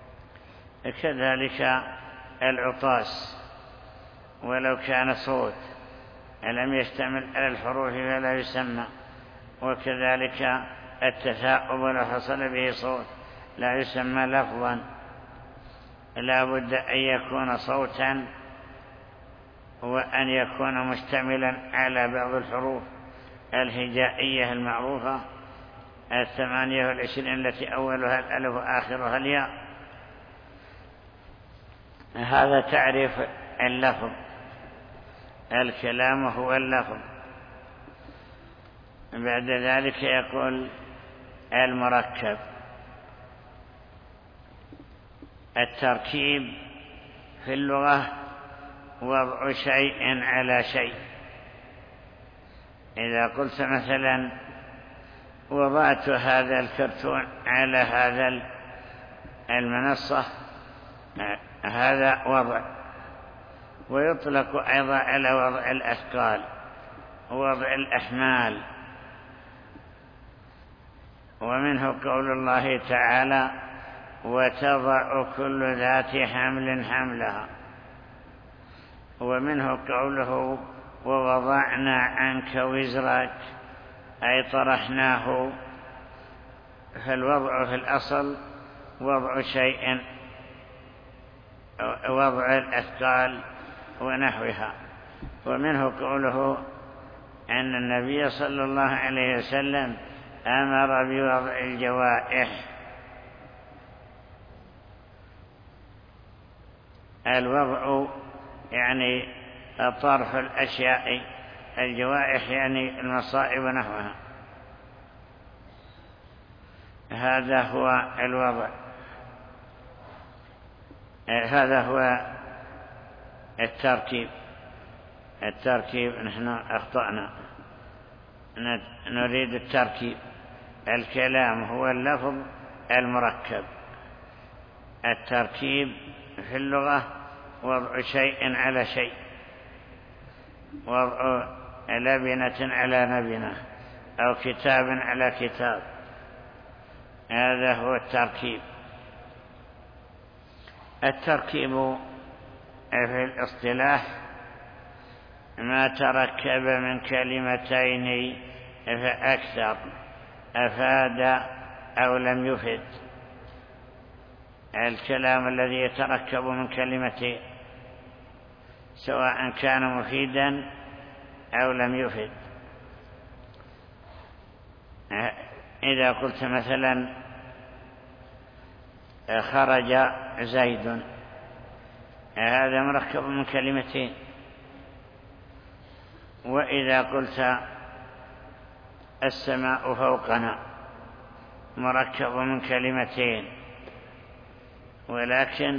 كذلك العطاس ولو كان صوت لم يشتمل على الحروف فلا يسمى. وكذلك التثاؤب لو حصل به صوت لا يسمى لفظا، لا بد أن يكون صوتا وأن يكون مشتملا على بعض الحروف الهجائية المعروفة 28 التي أولها الألف وآخرها الياء. هذا تعريف اللفظ. الكلام هو اللفظ. بعد ذلك يقول المركب. التركيب في اللغة وضع شيء على شيء. إذا قلت مثلا وضعت هذا الكرتون على هذا المنصة، هذا وضع. ويطلق أيضا على وضع الأثقال، وضع الأحمال. ومنه قول الله تعالى وتضع كل ذات حمل حملها. ومنه قوله ووضعنا عنك وزرك، أي طرحناه. فالوضع في الأصل وضع شيء، وضع الأثقال ونحوها. ومنه قوله أن النبي صلى الله عليه وسلم أمر بوضع الجوائح. الوضع يعني طرح الأشياء، الجوائح يعني المصائب ونحوها. هذا هو الوضع. هذا هو التركيب. نحن أخطأنا، نريد التركيب. الكلام هو اللفظ المركب. التركيب في اللغة وضع شيء على شيء، وضع لبنة على لبنة، أو كتاب على كتاب. هذا هو التركيب. التركيب في الاصطلاح ما تركب من كلمتين فأكثر، أفاد أو لم يفد. الكلام الذي يتركب من كلمتين سواء كان مفيدا أو لم يفد. إذا قلت مثلا خرج زيد، هذا مركب من كلمتين. وإذا قلت السماء فوقنا، مركب من كلمتين. ولكن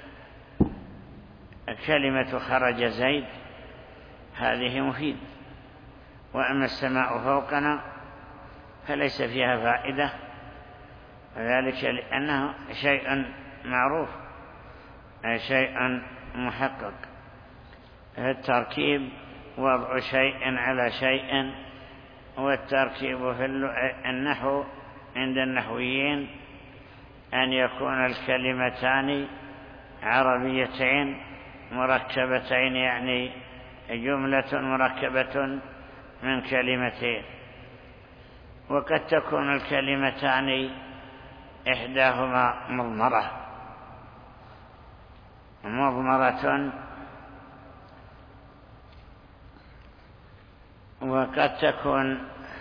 كلمة خرج زيد هذه مفيد، وأما السماء فوقنا فليس فيها فائدة، وذلك لأنه شيء معروف، شيء محقق. التركيب وضع شيء على شيء. والتركيب في النحو عند النحويين أن يكون الكلمتان عربيتين مركبتين، يعني جملة مركبة من كلمتين. وقد تكون الكلمتان إحداهما مضمرة، وقد تكون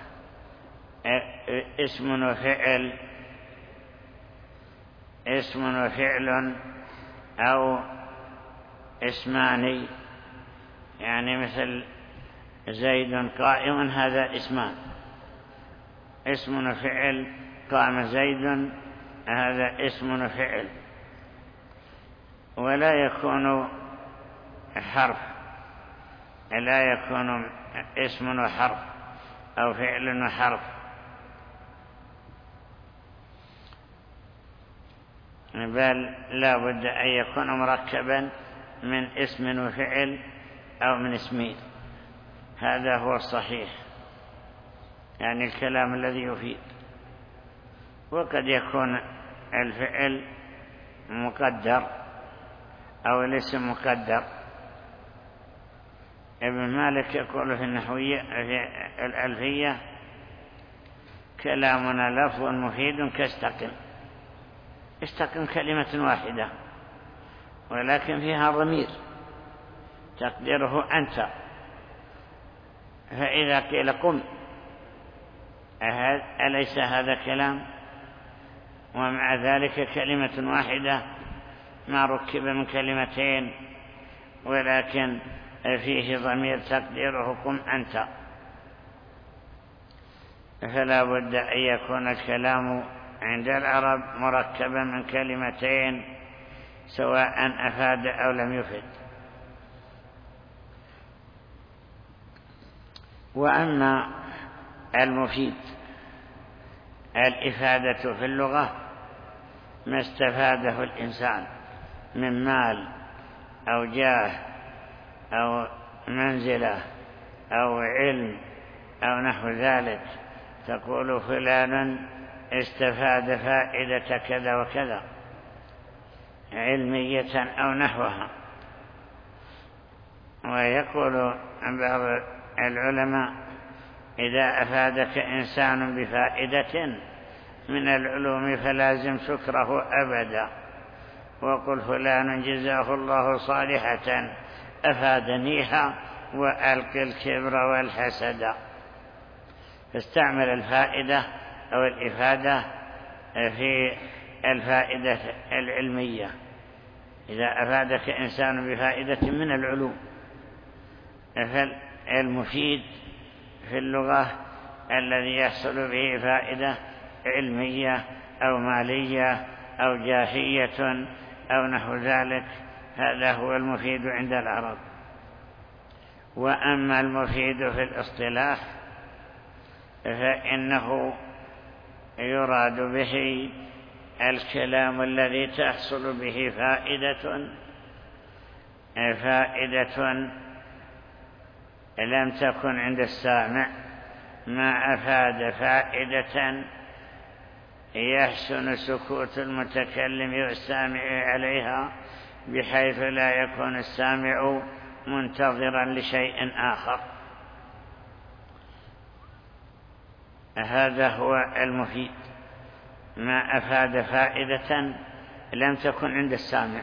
اسم وفعل أو اسمان. يعني مثل زيد قائم، هذا اسمان. اسم وفعل، قام زيد، هذا اسم وفعل. ولا يكون حرف، لا يكون اسم وحرف أو فعل وحرف، بل لا بد أن يكون مركبا من اسم وفعل أو من اسمين. هذا هو الصحيح، يعني الكلام الذي يفيد. وقد يكون الفعل مقدر أو الاسم مقدر. ابن مالك يقول في النحوية في الألفية كلامنا لفظ مفيد كاستقم. استقم كلمة واحدة ولكن فيها ضمير، تقديره أنت. فإذا قيل قم أليس هذا كلام؟ ومع ذلك كلمة واحدة ما ركب من كلمتين، ولكن فيه ضمير تقديره قم أنت. فلا بد أن يكون الكلام عند العرب مركبا من كلمتين سواء أفاد أو لم يفد. وأما المفيد الإفادة في اللغة ما استفاده الإنسان من مال أو جاه أو منزلة أو علم أو نحو ذلك، تقول فلان استفاد فائدة كذا وكذا علمية أو نحوها. ويقول بعض العلماء إذا أفادك إنسان بفائدة من العلوم فلازم شكره أبدا، وقل فلان جزاه الله صالحة أفادنيها وألقي الكبر والحسد. فاستعمل الفائدة أو الإفادة في الفائدة العلمية. إذا أفادك إنسان بفائدة من العلوم، فالمفيد في اللغة الذي يحصل به فائدة علمية أو مالية أو جاهية أو نحو ذلك، هذا هو المفيد عند العرب. وأما المفيد في الاصطلاح فإنه يراد به الكلام الذي تحصل به فائدة لم تكن عند السامع، ما أفاد فائدة يحسن سكوت المتكلم والسامع عليها بحيث لا يكون السامع منتظرا لشيء آخر. هذا هو المفيد، ما أفاد فائدة لم تكن عند السامع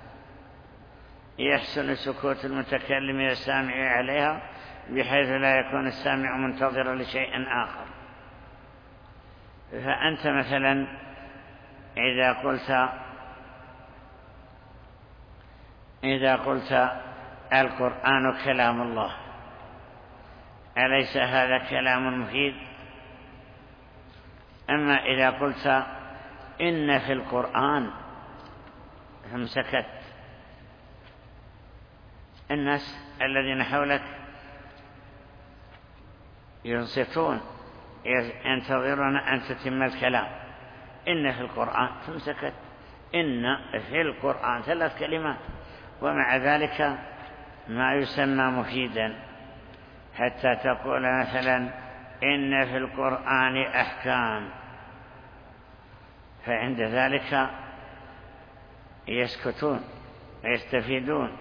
يحسن سكوت المتكلم والسامع عليها بحيث لا يكون السامع منتظرا لشيء آخر. فأنت مثلا إذا قلت القرآن كلام الله، أليس هذا كلام مفيد؟ أما إذا قلت إن في القرآن ثم سكت، الناس الذين حولك ينصتون ينتظرون أن تتم الكلام. إن في القرآن ثم سكت. إن في القرآن 3 كلمات، ومع ذلك ما يسمى مفيدا، حتى تقول مثلا إن في القرآن أحكام، فعند ذلك يسكتون ويستفيدون.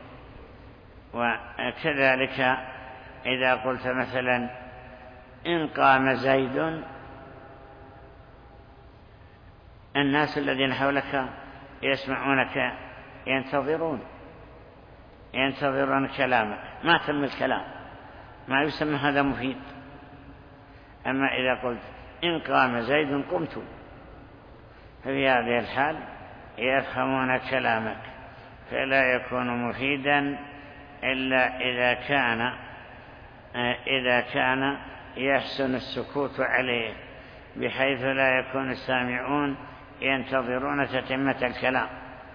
وكذلك إذا قلت مثلا إن قام زيد، الناس الذين حولك يسمعونك ينتظرون كلامك، ما تم الكلام، ما يسمى هذا مفيد. أما إذا قلت إن قام زيد قمت، ففي هذه الحال يفهمون كلامك، فلا يكون مفيدا إلا إذا كان يحسن السكوت عليه بحيث لا يكون السامعون ينتظرون تتمة الكلام.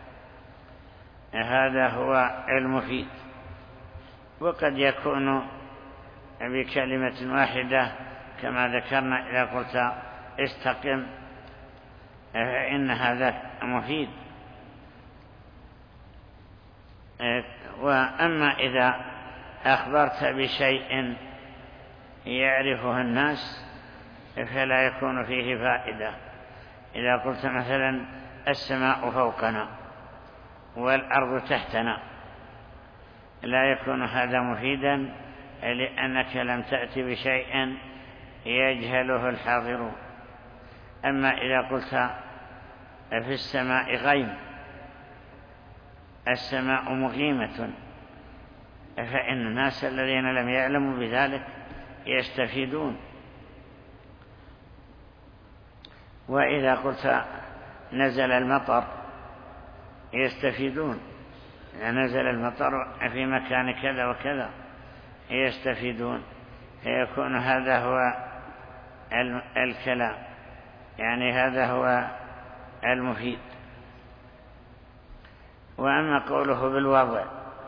هذا هو المفيد. وقد يكون بكلمة واحدة كما ذكرنا، إذا قلت استقم فإن هذا مفيد. وأما إذا أخبرت بشيء يعرفه الناس فلا يكون فيه فائدة. إذا قلت مثلا السماء فوقنا والأرض تحتنا، لا يكون هذا مفيدا، لأنك لم تأتي بشيء يجهله الحاضرون. أما إذا قلت في السماء غيم، السماء مغيمة، فإن الناس الذين لم يعلموا بذلك يستفيدون. وإذا قلت نزل المطر يستفيدون، إذا نزل المطر في مكان كذا وكذا يستفيدون، فيكون هذا هو الكلام، يعني هذا هو المفيد. وأما قوله بالوضع،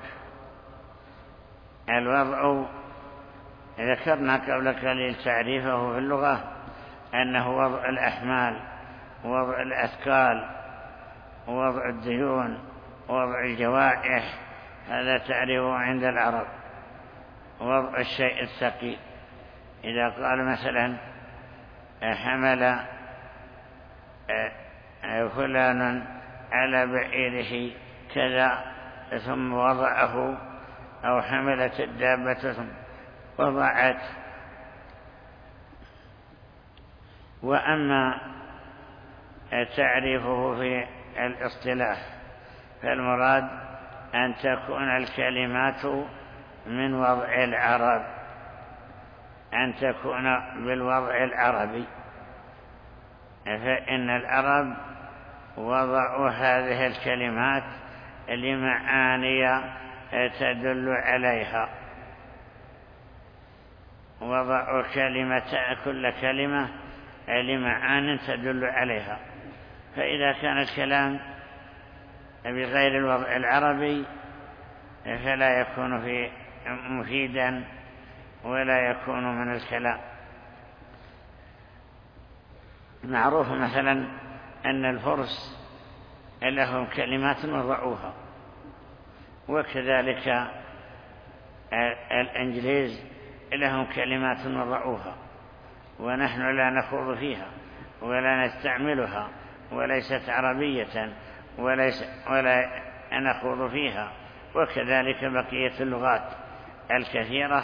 الوضع ذكرنا قبل قليل تعريفه في اللغة أنه وضع الأحمال، وضع الأثقال، وضع الديون، وضع الجوائح، هذا تعريفه عند العرب وضع الشيء الثقيل. إذا قال مثلا حمل فلان على بعيره كذا ثم وضعه، أو حملت الدابة ثم وضعت. وأما تعريفه في الاصطلاح فالمراد أن تكون الكلمات من وضع العرب، أن تكون بالوضع العربي، فإن العرب وضعوا هذه الكلمات لمعاني تدل عليها، وضعوا كل كلمة لمعان تدل عليها. فإذا كان الكلام بغير الوضع العربي فلا يكون مفيدا ولا يكون من الكلام. معروف مثلا أن الفرس لهم كلمات وضعوها، وكذلك الإنجليز لهم كلمات وضعوها، ونحن لا نخوض فيها ولا نستعملها، وليست عربية ولا نخوض فيها، وكذلك بقية اللغات الكثيرة.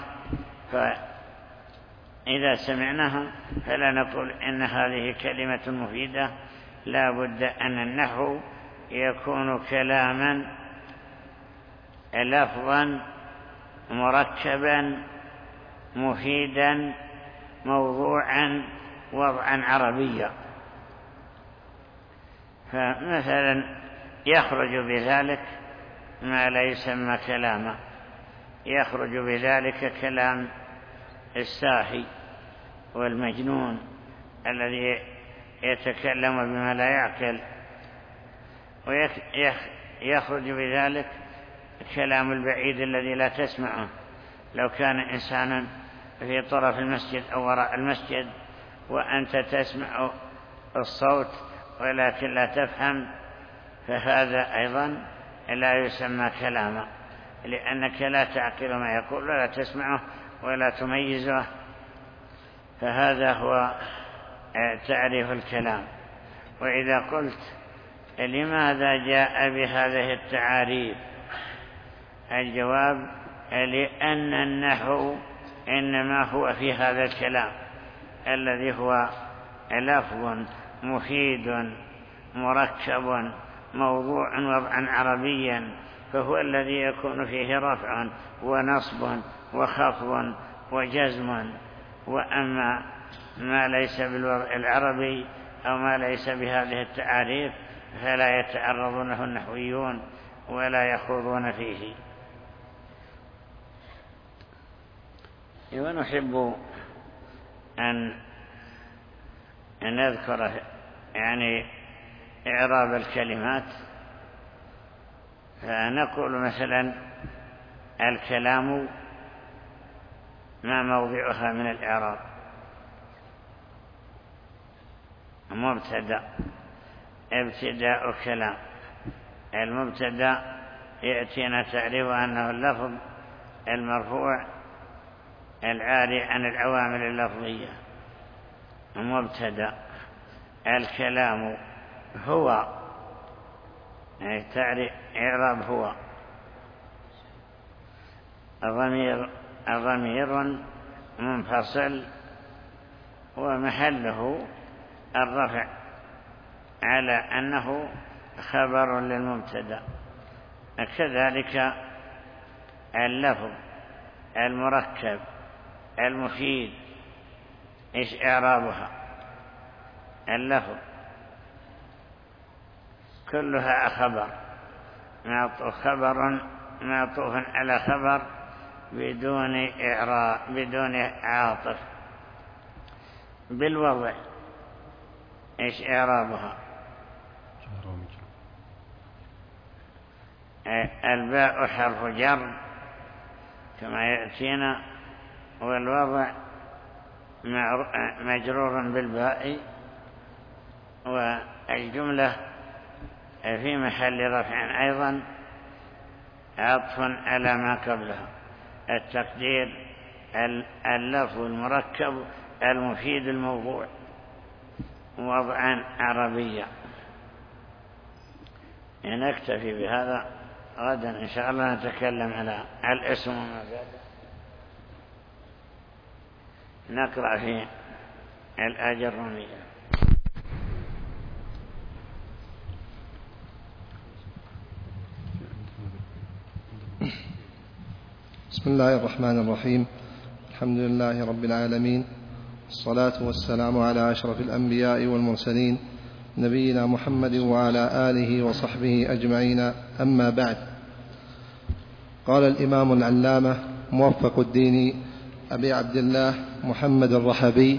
فإذا سمعناها فلا نقول إن هذه كلمة مفيدة، لا بد أن النحو يكون كلاما لفظا مركبا مفيدا موضوعا وضعا عربيا. فمثلا يخرج بذلك ما لا يسمى كلاما، يخرج بذلك كلام الساهي والمجنون الذي يتكلم بما لا يعقل، ويخرج بذلك كلام البعيد الذي لا تسمعه. لو كان إنسانا في طرف المسجد أو وراء المسجد وأنت تسمع الصوت ولكن لا تفهم، فهذا أيضا لا يسمى كلاما، لأنك لا تعقل ما يقول ولا تسمعه ولا تميزه. فهذا هو تعريف الكلام. وإذا قلت لماذا جاء بهذه التعاريف، الجواب لأن النحو إنما هو في هذا الكلام الذي هو لفظ مفيد مركب موضوع وضعا عربيا، فهو الذي يكون فيه رفع ونصب وخفض وجزم. وأما ما ليس بالوضع العربي أو ما ليس بهذه التعاريف فلا يتعرض له النحويون ولا يخوضون فيه. ونحب أن نذكر يعني إعراب الكلمات، فنقول مثلا الكلام ما موضعها من الإعراب. مبتدأ، ابتداء كلام. المبتدأ يأتينا تعريف أنه اللفظ المرفوع العاري عن العوامل اللفظية. مبتدأ. الكلام هو، يعني تعريف إعراب هو ضمير منفصل ومحله الرفع على أنه خبر للمبتدأ. كذلك اللفظ المركب المفيد إيش إعرابها؟ اللفظ كلها خبر معطوف على خبر بدون إعراب بدون عاطف. بالوضع إيش إعرابها؟ الباء حرف جر كما يأتينا، والوضع مجرور بالباء، والجملة في محل رفع أيضا عطف على ما قبلها. التقدير اللفظ المركب المفيد الموضوع وضعا عربيا. نكتفي بهذا، غدا إن شاء الله نتكلم على الاسم وما بعده. نقرأ في الآجرونية. بسم الله الرحمن الرحيم. الحمد لله رب العالمين، والصلاة والسلام على أشرف الأنبياء والمرسلين نبينا محمد وعلى آله وصحبه أجمعين، أما بعد. قال الإمام العلامة موفق الدين أبي عبد الله محمد الرحبي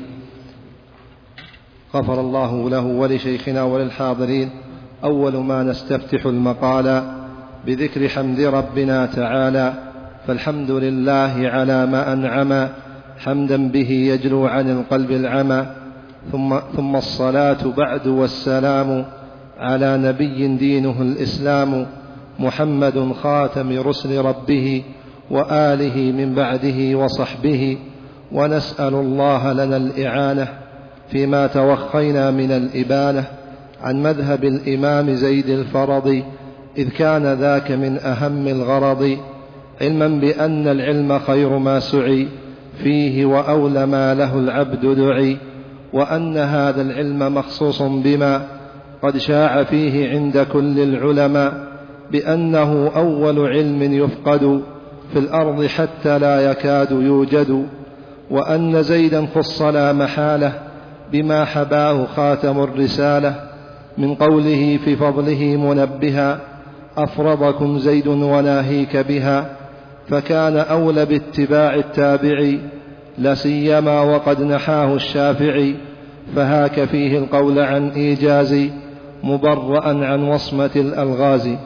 غفر الله له ولشيخنا وللحاضرين: أول ما نستفتح المقال بذكر حمد ربنا تعالى، فالحمد لله على ما أنعم حمدا به يجلو عن القلب العمى، ثم الصلاة بعد والسلام على نبي دينه الإسلام، محمد خاتم رسل ربه وآله من بعده وصحبه، ونسأل الله لنا الإعانة فيما توخينا من الإبانة عن مذهب الإمام زيد الفرض، إذ كان ذاك من أهم الغرض، علما بأن العلم خير ما سعي فيه وأولى ما له العبد دعي، وأن هذا العلم مخصوص بما قد شاع فيه عند كل العلماء، بأنه أول علم يفقد في الأرض حتى لا يكاد يوجد، وأن زيدا خص لا محالة بما حباه خاتم الرسالة، من قوله في فضله منبها: أفرضكم زيد وناهيك بها، فكان أولى باتباع التابعي لسيما وقد نحاه الشافعي، فهاك فيه القول عن إيجاز مبرأ عن وصمة الألغاز.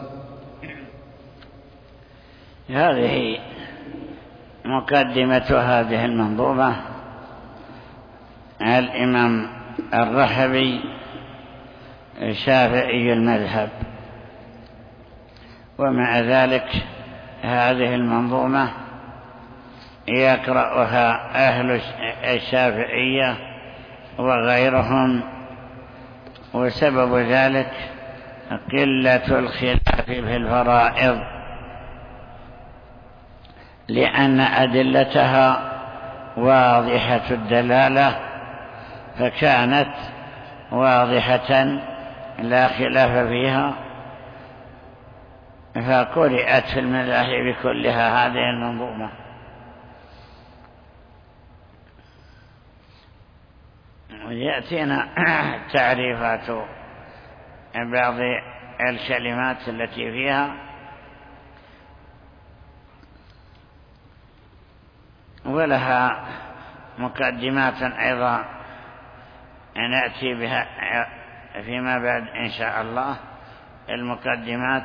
هذه مقدمة هذه المنظومة. الإمام الرحبي شافعي المذهب، ومع ذلك هذه المنظومة يقرأها أهل الشافعية وغيرهم، وسبب ذلك قلة الخلاف في الفرائض، لأن أدلتها واضحة الدلالة، فكانت واضحة لا خلاف فيها، فقرأت في المذاهب كلها هذه المنظومة. ويأتينا تعريفات بعض الكلمات التي فيها، ولها مقدمات أيضا نأتي بها فيما بعد إن شاء الله. المقدمات،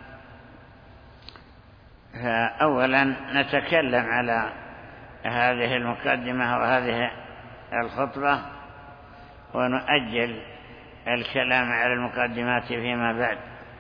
فأولا نتكلم على هذه المقدمة وهذه الخطبة، ونؤجل الكلام على المقدمات فيما بعد.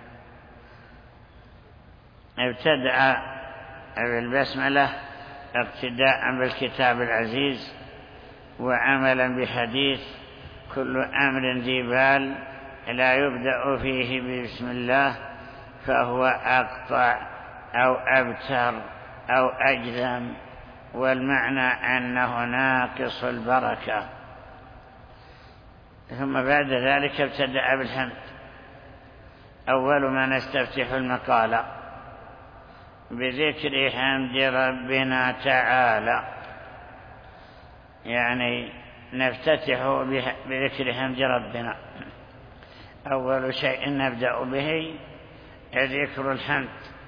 ابتدأ بالبسملة اقتداء بالكتاب العزيز، وعملا بحديث: كل أمر ذي بال لا يبدأ فيه بسم الله فهو أقطع أو أبتر أو أجذم، والمعنى أنه ناقص البركة. ثم بعد ذلك ابتدأ بالحمد: أول ما نستفتح المقالة بذكر حمد ربنا تعالى، يعني نفتتح بذكر حمد ربنا. أول شيء نبدأ به ذكر الحمد،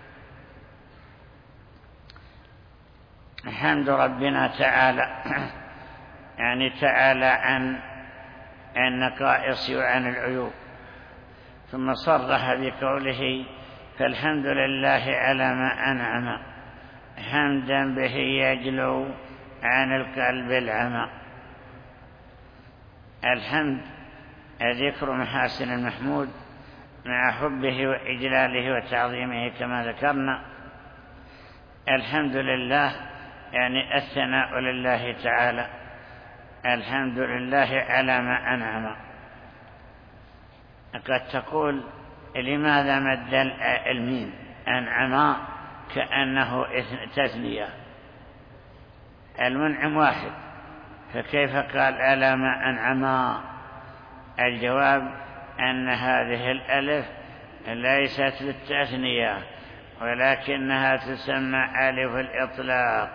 حمد ربنا تعالى، يعني تعالى عن النقائص وعن العيوب. ثم صرح بقوله فالحمد لله على ما أنعم، حمدا به يجلو عن القلب العمى. الحمد ذكر محاسن المحمود مع حبه وإجلاله وتعظيمه كما ذكرنا. الحمد لله يعني الثناء لله تعالى، الحمد لله على ما أنعم. قد تقول لماذا مد الميم أنعم كأنه تثنية؟ المنعم واحد، فكيف قال على ما أنعم؟ الجواب أن هذه الألف ليست للتثنية، ولكنها تسمى ألف الإطلاق،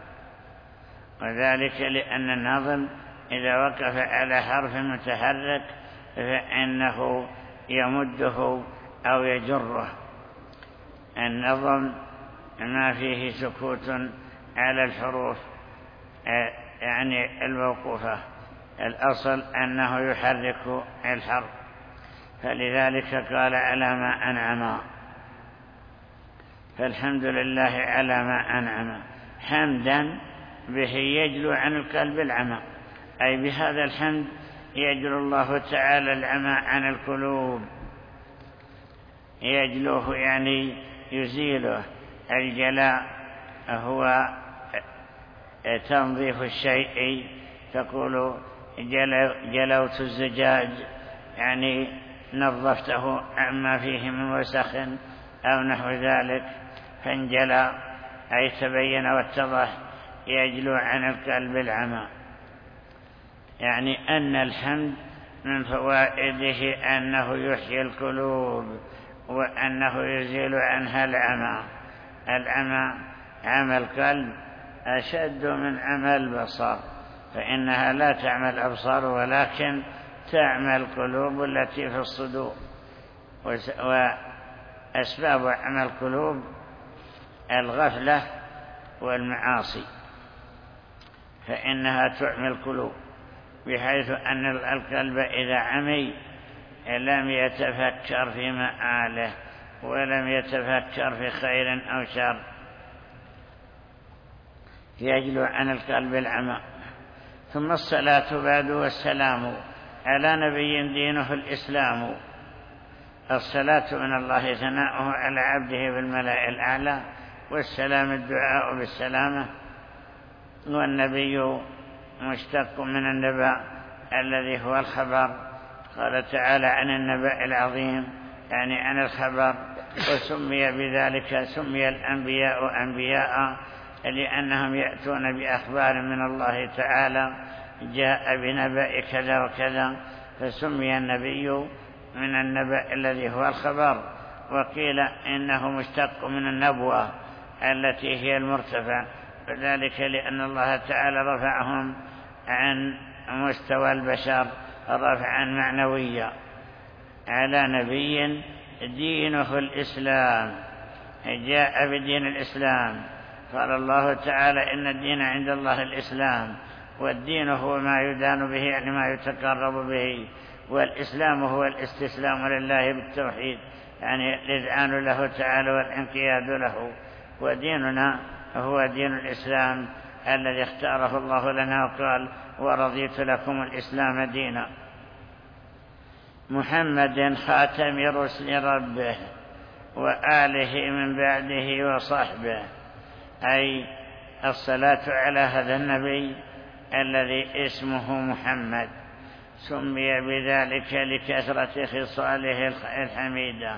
وذلك لأن النظم إذا وقف على حرف متحرك فإنه يمده أو يجره. النظم ما فيه سكوت على الحروف يعني الموقوفة، الأصل أنه يحرك الحرف، فلذلك قال على ما أنعم. فالحمد لله على ما أنعم، حمدا به يجلو عن القلب العمى، أي بهذا الحمد يجلو الله تعالى العمى عن القلوب. يجلوه يعني يزيله. الجلاء هو تنظيف الشيء، تقول جلوت الزجاج، يعني نظفته عما فيه من وسخ أو نحو ذلك. فانجلى أي تبين واتضح، يجلو عن القلب العمى، يعني أن الحمد من فوائده أنه يحيي القلوب وأنه يزيل عنها العمى. العمى عمى القلب أشد من عمى البصر، فإنها لا تعمى الأبصار ولكن تعمى القلوب التي في الصدور. وأسباب عمى القلوب الغفلة والمعاصي، فإنها تعمي القلوب، بحيث أن القلب إذا عمي لم يتفكر في مآله ولم يتفكر في خير أو شر، يجلو عن القلب العمى. ثم الصلاة بعد والسلام على نبي دينه الإسلام. الصلاة من الله ثناؤه على عبده بالملأ الأعلى، والسلام الدعاء بالسلامة. والنبي مشتق من النبأ الذي هو الخبر، قال تعالى عن النبأ العظيم يعني عن الخبر. وسمي بذلك، سمي الأنبياء أنبياء لأنهم يأتون بأخبار من الله تعالى، جاء بنبأ كذا وكذا، فسمي النبي من النبأ الذي هو الخبر. وقيل إنه مشتق من النبوة التي هي المرتفع، وذلك لأن الله تعالى رفعهم عن مستوى البشر رفعا معنويا. على نبي دينه الإسلام، جاء بدين الإسلام. قال الله تعالى إن الدين عند الله الإسلام، والدين هو ما يدان به يعني ما يتقرب به، والإسلام هو الاستسلام لله بالتوحيد يعني الإذعان له تعالى والانقياد له. وديننا هو دين الإسلام الذي اختاره الله لنا وقال ورضيت لكم الإسلام دينا. محمد خاتم رسل ربه وآله من بعده وصحبه، أي الصلاة على هذا النبي الذي اسمه محمد، سمي بذلك لكثرة خصاله الحميدة،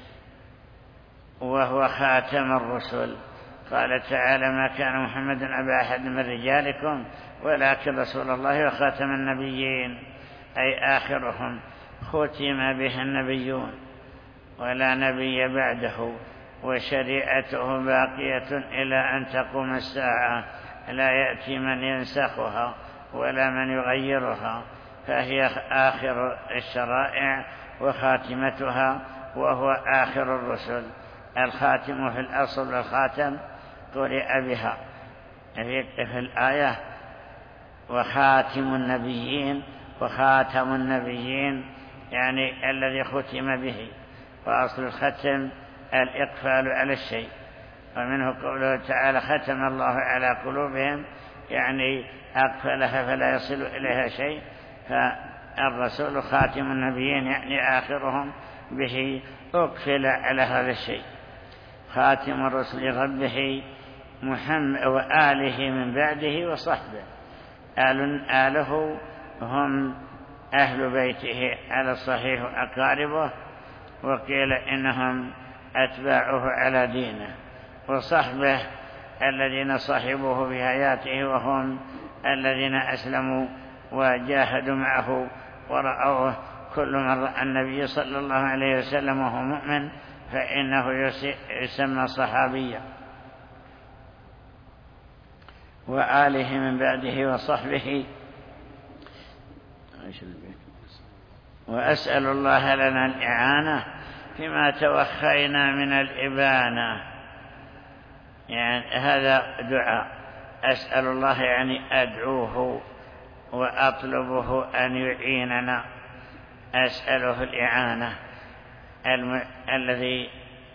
وهو خاتم الرسل. قال تعالى ما كان محمد أبا أحد من رجالكم ولكن رسول الله وخاتم النبيين، أي آخرهم، ختم به النبيون ولا نبي بعده، وشريعته باقية إلى أن تقوم الساعة، لا يأتي من ينسخها ولا من يغيرها، فهي آخر الشرائع وخاتمتها، وهو آخر الرسل. الخاتم في الأصل الخاتم قرئ بها في الآية وخاتم النبيين، وخاتم النبيين يعني الذي ختم به، وأصل الختم الإقفال على الشيء، ومنه قوله تعالى ختم الله على قلوبهم، يعني أقفلها فلا يصل إليها شيء. فالرسول خاتم النبيين يعني آخرهم به أقفل على هذا الشيء. خاتم الرسل ربه محمد وآله من بعده وصحبه. آله هم أهل بيته على الصحيح أقاربه، وقيل إنهم أتباعه على دينه، وصحبه الذين صحبوه في حياته وهم الذين أسلموا وجاهدوا معه ورأوه. كل من رأى النبي صلى الله عليه وسلم وهو مؤمن فإنه يسمى صحابيا. وآله من بعده وصحبه. وأسأل الله لنا الإعانة فيما توخينا من الإبانة، يعني هذا دعاء. أسأل الله يعني أدعوه وأطلبه أن يعيننا. أسأله الإعانة. الذي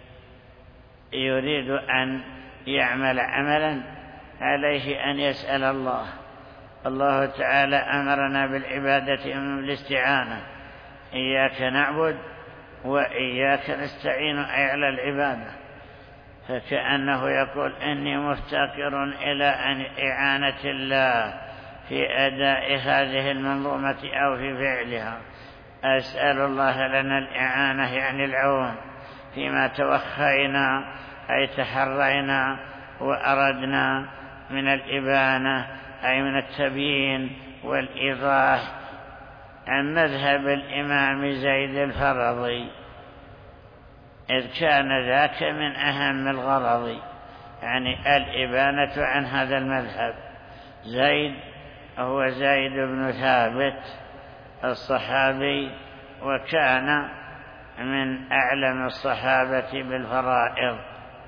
يريد أن يعمل عملا عليه أن يسأل الله. الله تعالى أمرنا بالعبادة بالاستعانة، إياك نعبد وإياك نستعين أي على العبادة، فكأنه يقول إني مفتقر إلى إعانة الله في أداء هذه المنظومة أو في فعلها. أسأل الله لنا الإعانة يعني العون فيما توخينا أي تحرينا وأردنا من الإبانة أي من التبيين والإيضاح عن مذهب الإمام زيد الفرضي، إذ كان ذاك من أهم الغرض، يعني الإبانة عن هذا المذهب. زيد هو زيد بن ثابت الصحابي، وكان من أعلم الصحابة بالفرائض،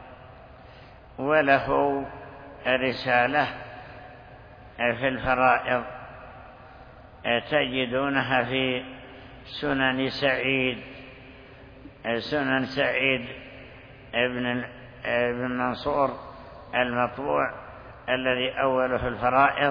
وله رسالة في الفرائض تجدونها في سنن سعيد ابن منصور المطبوع الذي أوله الفرائض.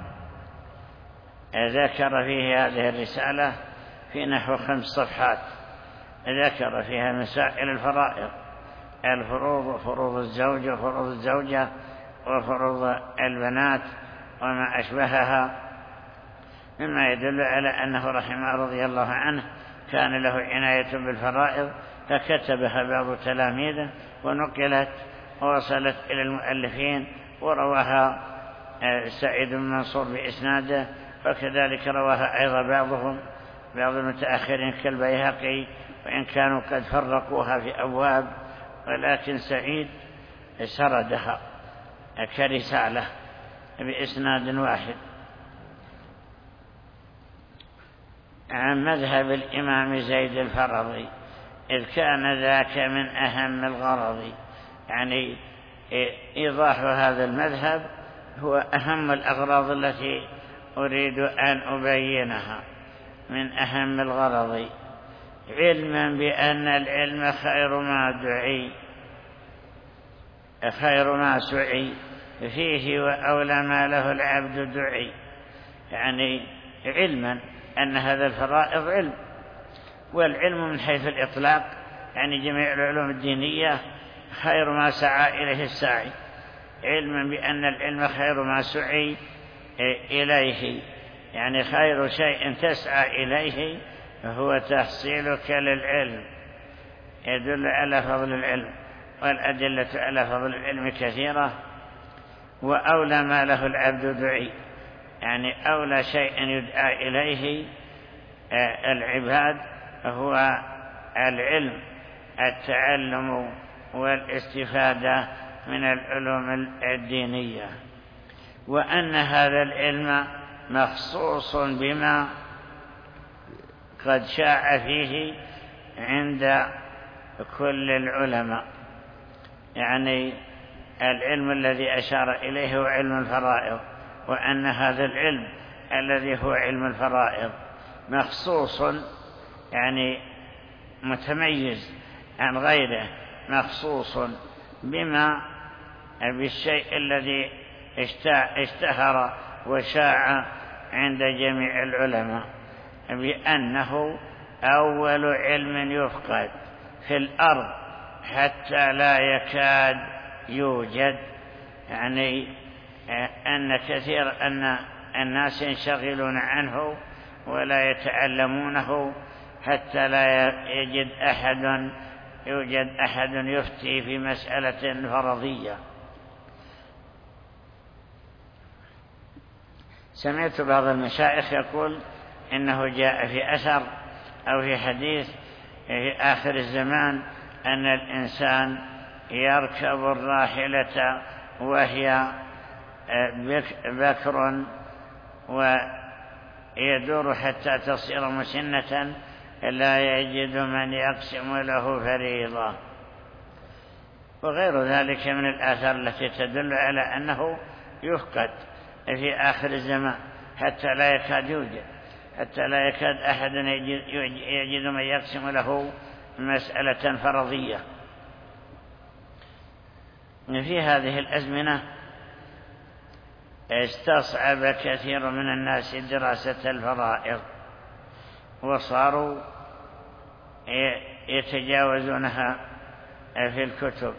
ذكر فيه هذه الرسالة في نحو 5 صفحات، ذكر فيها مسائل الفرائض، الفروض وفروض الزوج وفروض الزوجة وفروض البنات وما أشبهها، مما يدل على أنه رحمه رضي الله عنه كان له عناية بالفرائض، فكتبها بعض تلاميذه ونقلت ووصلت إلى المؤلفين، ورواها سعيد بن منصور بإسناده، وكذلك رواها أيضا بعض المتأخرين كالبيهقي، وإن كانوا قد فرقوها في أبواب، ولكن سعيد سردها كرسالة بإسناد واحد عن مذهب الإمام زيد الفرضي، إذ كان ذاك من أهم الغرض، يعني إيضاح هذا المذهب هو أهم الأغراض التي أريد أن أبينها، من أهم الغرض، علما بأن العلم خير ما سعي فيه وأولى ما له العبد دعي، يعني علما أن هذا الفرائض علم، والعلم من حيث الإطلاق يعني جميع العلوم الدينية خير ما سعى إليه الساعي، علما بأن العلم خير ما سعي إليه، يعني خير شيء تسعى إليه هو تحصيلك للعلم، يدل على فضل العلم، والأدلة على فضل العلم كثيرة. وأولى ما له العبد دعي، يعني أولى شيء يدعى إليه العباد هو العلم، التعلم والاستفادة من العلوم الدينية، وأن هذا العلم مخصوص بما قد شاع فيه عند كل العلماء. يعني العلم الذي أشار إليه هو علم الفرائض، وأن هذا العلم الذي هو علم الفرائض مخصوص، يعني متميز عن غيره، مخصوص بالشيء الذي اشتهر وشاع عند جميع العلماء، بأنه أول علم يفقد في الأرض حتى لا يكاد يوجد. يعني أن كثير أن الناس ينشغلون عنه ولا يتعلمونه حتى لا يوجد أحد يفتي في مسألة فرضية. سمعت بعض المشايخ يقول إنه جاء في أثر أو في حديث في آخر الزمان أن الإنسان يركب الراحلة وهي بكر ويدور حتى تصير مسنة لا يجد من يقسم له فريضة، وغير ذلك من الآثار التي تدل على أنه يفقد في آخر الزمان حتى لا يكاد يوجد، حتى لا يكاد أحد يجد من يقسم له مسألة فرضية. في هذه الأزمنة استصعب كثير من الناس دراسة الفرائض، وصاروا يتجاوزونها في الكتب.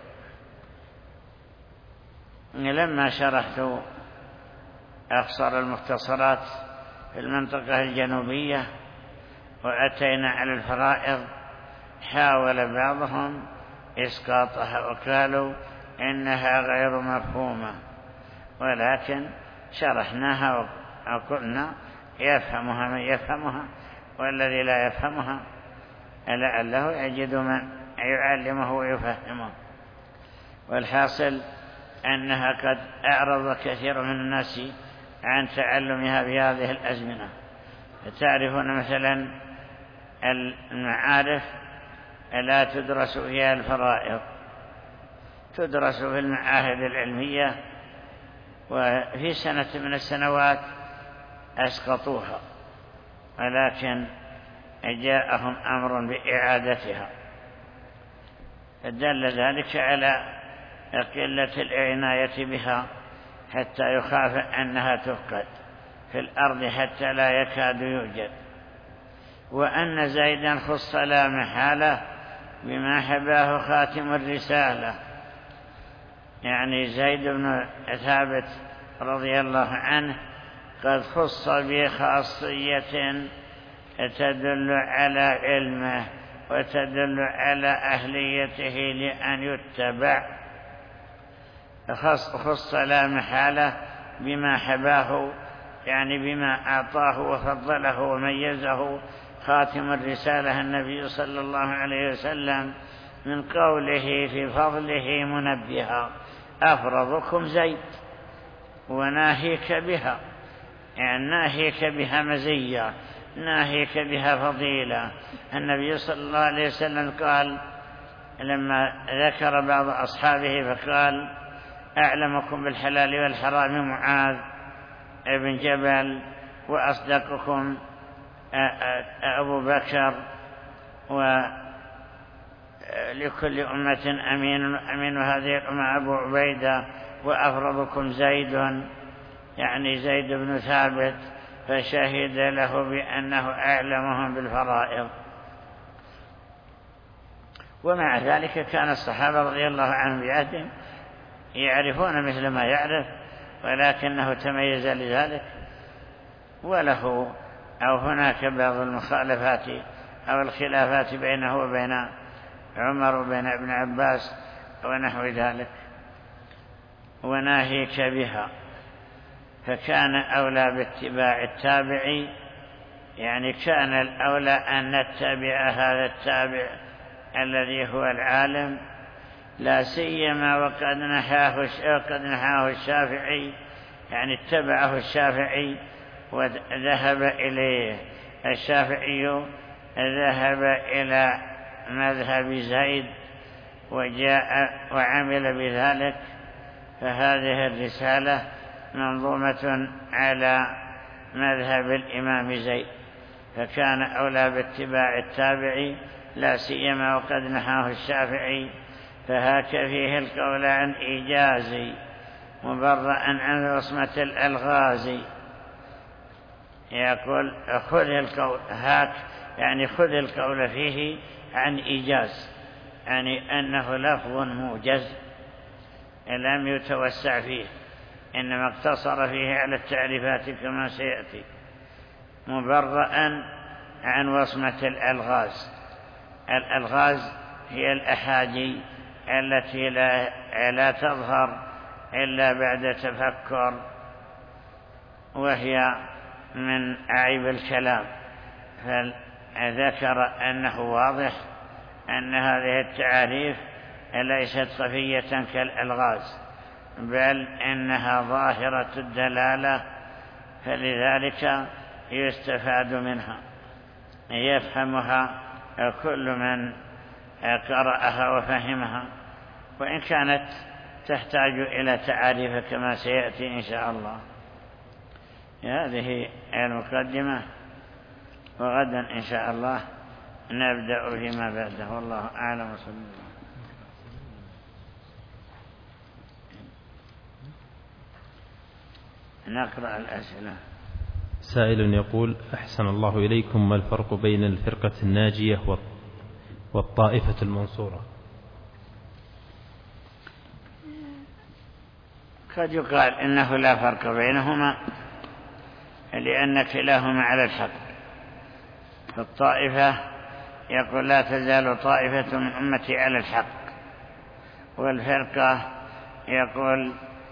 لما شرحت أقصر المختصرات في المنطقة الجنوبية وأتينا على الفرائض، حاول بعضهم إسقاطها وقالوا إنها غير مفهومة، ولكن شرحناها وقلنا يفهمها من يفهمها، والذي لا يفهمها لعله يجد من يعلمه ويفهمه. والحاصل أنها قد أعرض كثير من الناس عن تعلمها في هذه الأزمنة. تعرفون مثلا المعارف لا تدرس فيها الفرائض، تدرس في المعاهد العلمية، وفي سنة من السنوات أسقطوها، ولكن جاءهم أمر بإعادتها، دل ذلك على قلة العناية بها حتى يخاف أنها تفقد في الأرض حتى لا يكاد يوجد. وأن زيدا خص لا محالة بما حباه خاتم الرسالة، يعني زيد بن ثابت رضي الله عنه قد خص بخاصية تدل على علمه وتدل على أهليته لأن يتبع. خص لا محالة بما حباه، يعني بما أعطاه وفضله وميزه خاتم الرسالة النبي صلى الله عليه وسلم من قوله في فضله منبها: أفرضكم زيد وناهيك بها، يعني ناهيك بها مزية، ناهيك بها فضيلة. النبي صلى الله عليه وسلم قال لما ذكر بعض أصحابه فقال: أعلمكم بالحلال والحرام معاذ بن جبل، وأصدقكم أبو بكر، ولكل أمة أمين هذه الأمة أبو عبيدة، وأفرضكم زيد، يعني زيد بن ثابت، فشهد له بأنه أعلمهم بالفرائض. ومع ذلك كان الصحابة رضي الله عنهم بعهدهم يعرفون مثل ما يعرف، ولكنه تميز لذلك. وله أو هناك بعض المخالفات أو الخلافات بينه وبين عمر وبين ابن عباس ونحو ذلك. وناهيك بها، فكان أولى باتباع التابعي، يعني كان الأولى أن نتبع هذا التابع الذي هو العالم، لا سيما وقد نحاه الشافعي، يعني اتبعه الشافعي وذهب إليه. الشافعي ذهب إلى مذهب زيد وجاء وعمل بذلك، فهذه الرسالة منظومة على مذهب الإمام زيد، فكان أولى باتباع التابعي لا سيما وقد نحاه الشافعي، فهاك فيه القول عن إيجازي مبرأ عن وصمة الألغاز. يقول خذ القول هاك، يعني خذ القول فيه عن إيجاز، يعني أنه لفظ موجز لم يتوسع فيه، إنما اقتصر فيه على التعريفات كما سيأتي، مبرأ عن وصمة الألغاز. الألغاز هي الأحاجي التي لا تظهر إلا بعد تفكر، وهي من عيب الكلام، فذكر أنه واضح أن هذه التعاريف ليست خفية كالألغاز، بل إنها ظاهرة الدلالة، فلذلك يستفاد منها، يفهمها كل من قرأها وفهمها، وإن كانت تحتاج إلى تعاريف كما سيأتي إن شاء الله. هذه المقدمة، وغدا إن شاء الله نبدأ فيما بعده، والله أعلم. وصلى الله. نقرأ الأسئلة. سائل يقول: أحسن الله إليكم، ما الفرق بين الفرقة الناجية والطائفة المنصورة؟ قد يقال إنه لا فرق بينهما، لأن كلاهما على الحق. فالطائفة يقول لا تزال طائفة من أمتي على الحق، والفرقة يقول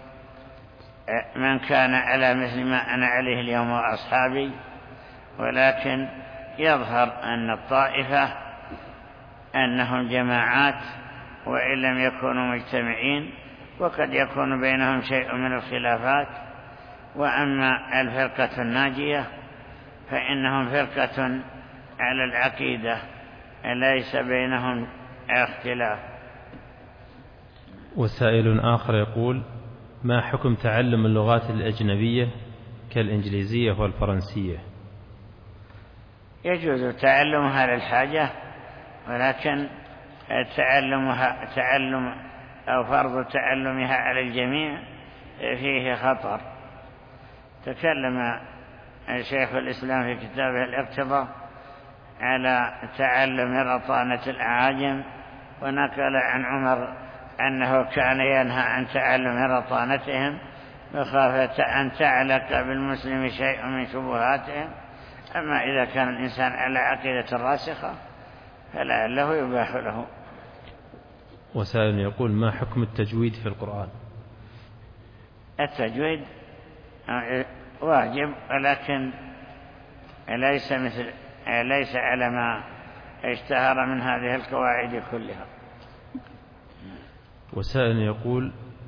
من كان على مثل ما أنا عليه اليوم وأصحابي. ولكن يظهر أن الطائفة أنهم جماعات وإن لم يكونوا مجتمعين، وقد يكون بينهم شيء من الخلافات. وأما الفرقة الناجية فإنهم فرقة على العقيدة ليس بينهم اختلاف. وسائل آخر يقول: ما حكم تعلم اللغات الأجنبية كالإنجليزية والفرنسية؟ يجوز تعلمها للحاجة، ولكن تعلم أو فرض تعلمها على الجميع فيه خطر. تكلم شيخ الإسلام في كتابه الاقتضاء على تعلم رطانة الأعاجم، ونقل عن عمر أنه كان ينهى عن تعلم رطانتهم مخافة أن تعلق بالمسلم شيء من شبهاتهم. أما إذا كان الإنسان على عقيدة راسخة فلعله يباح له. وسائل يقول: ما حكم التجويد في القرآن؟ التجويد واجب، ولكن ليس على ما اشتهر من هذه القواعد كلها. وسائل يقول: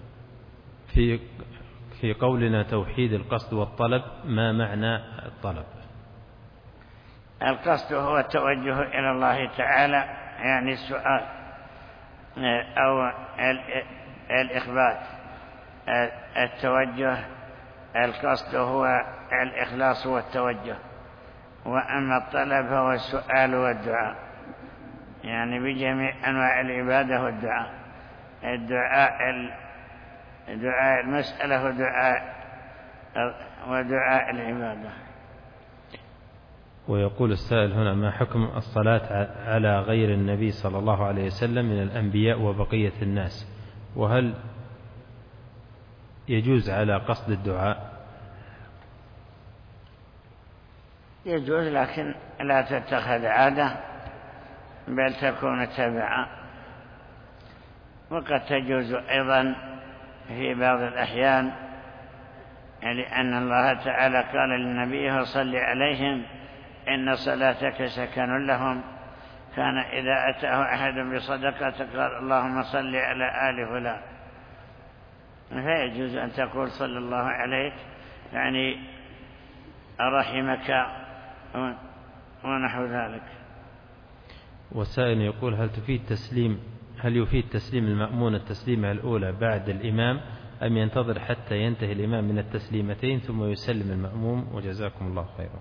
في قولنا توحيد القصد والطلب، ما معنى الطلب؟ القصد هو التوجه إلى الله تعالى، يعني السؤال أو الإخبات. التوجه القصد هو الإخلاص والتوجه، وأما الطلب هو السؤال والدعاء، يعني بجميع أنواع العبادة والدعاء. دعاء المسألة ودعاء العبادة. ويقول السائل هنا: ما حكم الصلاة على غير النبي صلى الله عليه وسلم من الأنبياء وبقية الناس، وهل يجوز على قصد الدعاء؟ يجوز، لكن لا تتخذ عادة، بل تكون تبعا. وقد تجوز أيضا في بعض الأحيان، لأن الله تعالى قال للنبي: صل عليهم إن صلاتك سكن لهم. كان إذا أتاه أحد بصدقة قال اللهم صل على آل فلان، فيجوز أن تقول صلى الله عليك يعني رحمك ونحو ذلك. وسائل يقول هل يفيد تسليم المأمون التسليمة الأولى بعد الإمام أم ينتظر حتى ينتهي الإمام من التسليمتين ثم يسلم المأموم؟ وجزاكم الله خيرا.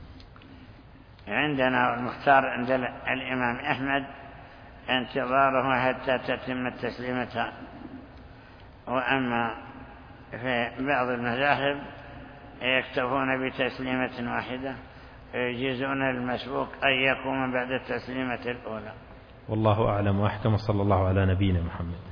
عندنا المختار عند الإمام أحمد انتظاره حتى تتم التسليمتان، وأما في بعض المذاهب يكتفون بتسليمة واحدة ويجيزون المسبوق أن يقوم بعد التسليمة الأولى. والله أعلم وأحكم، صلى الله على نبينا محمد.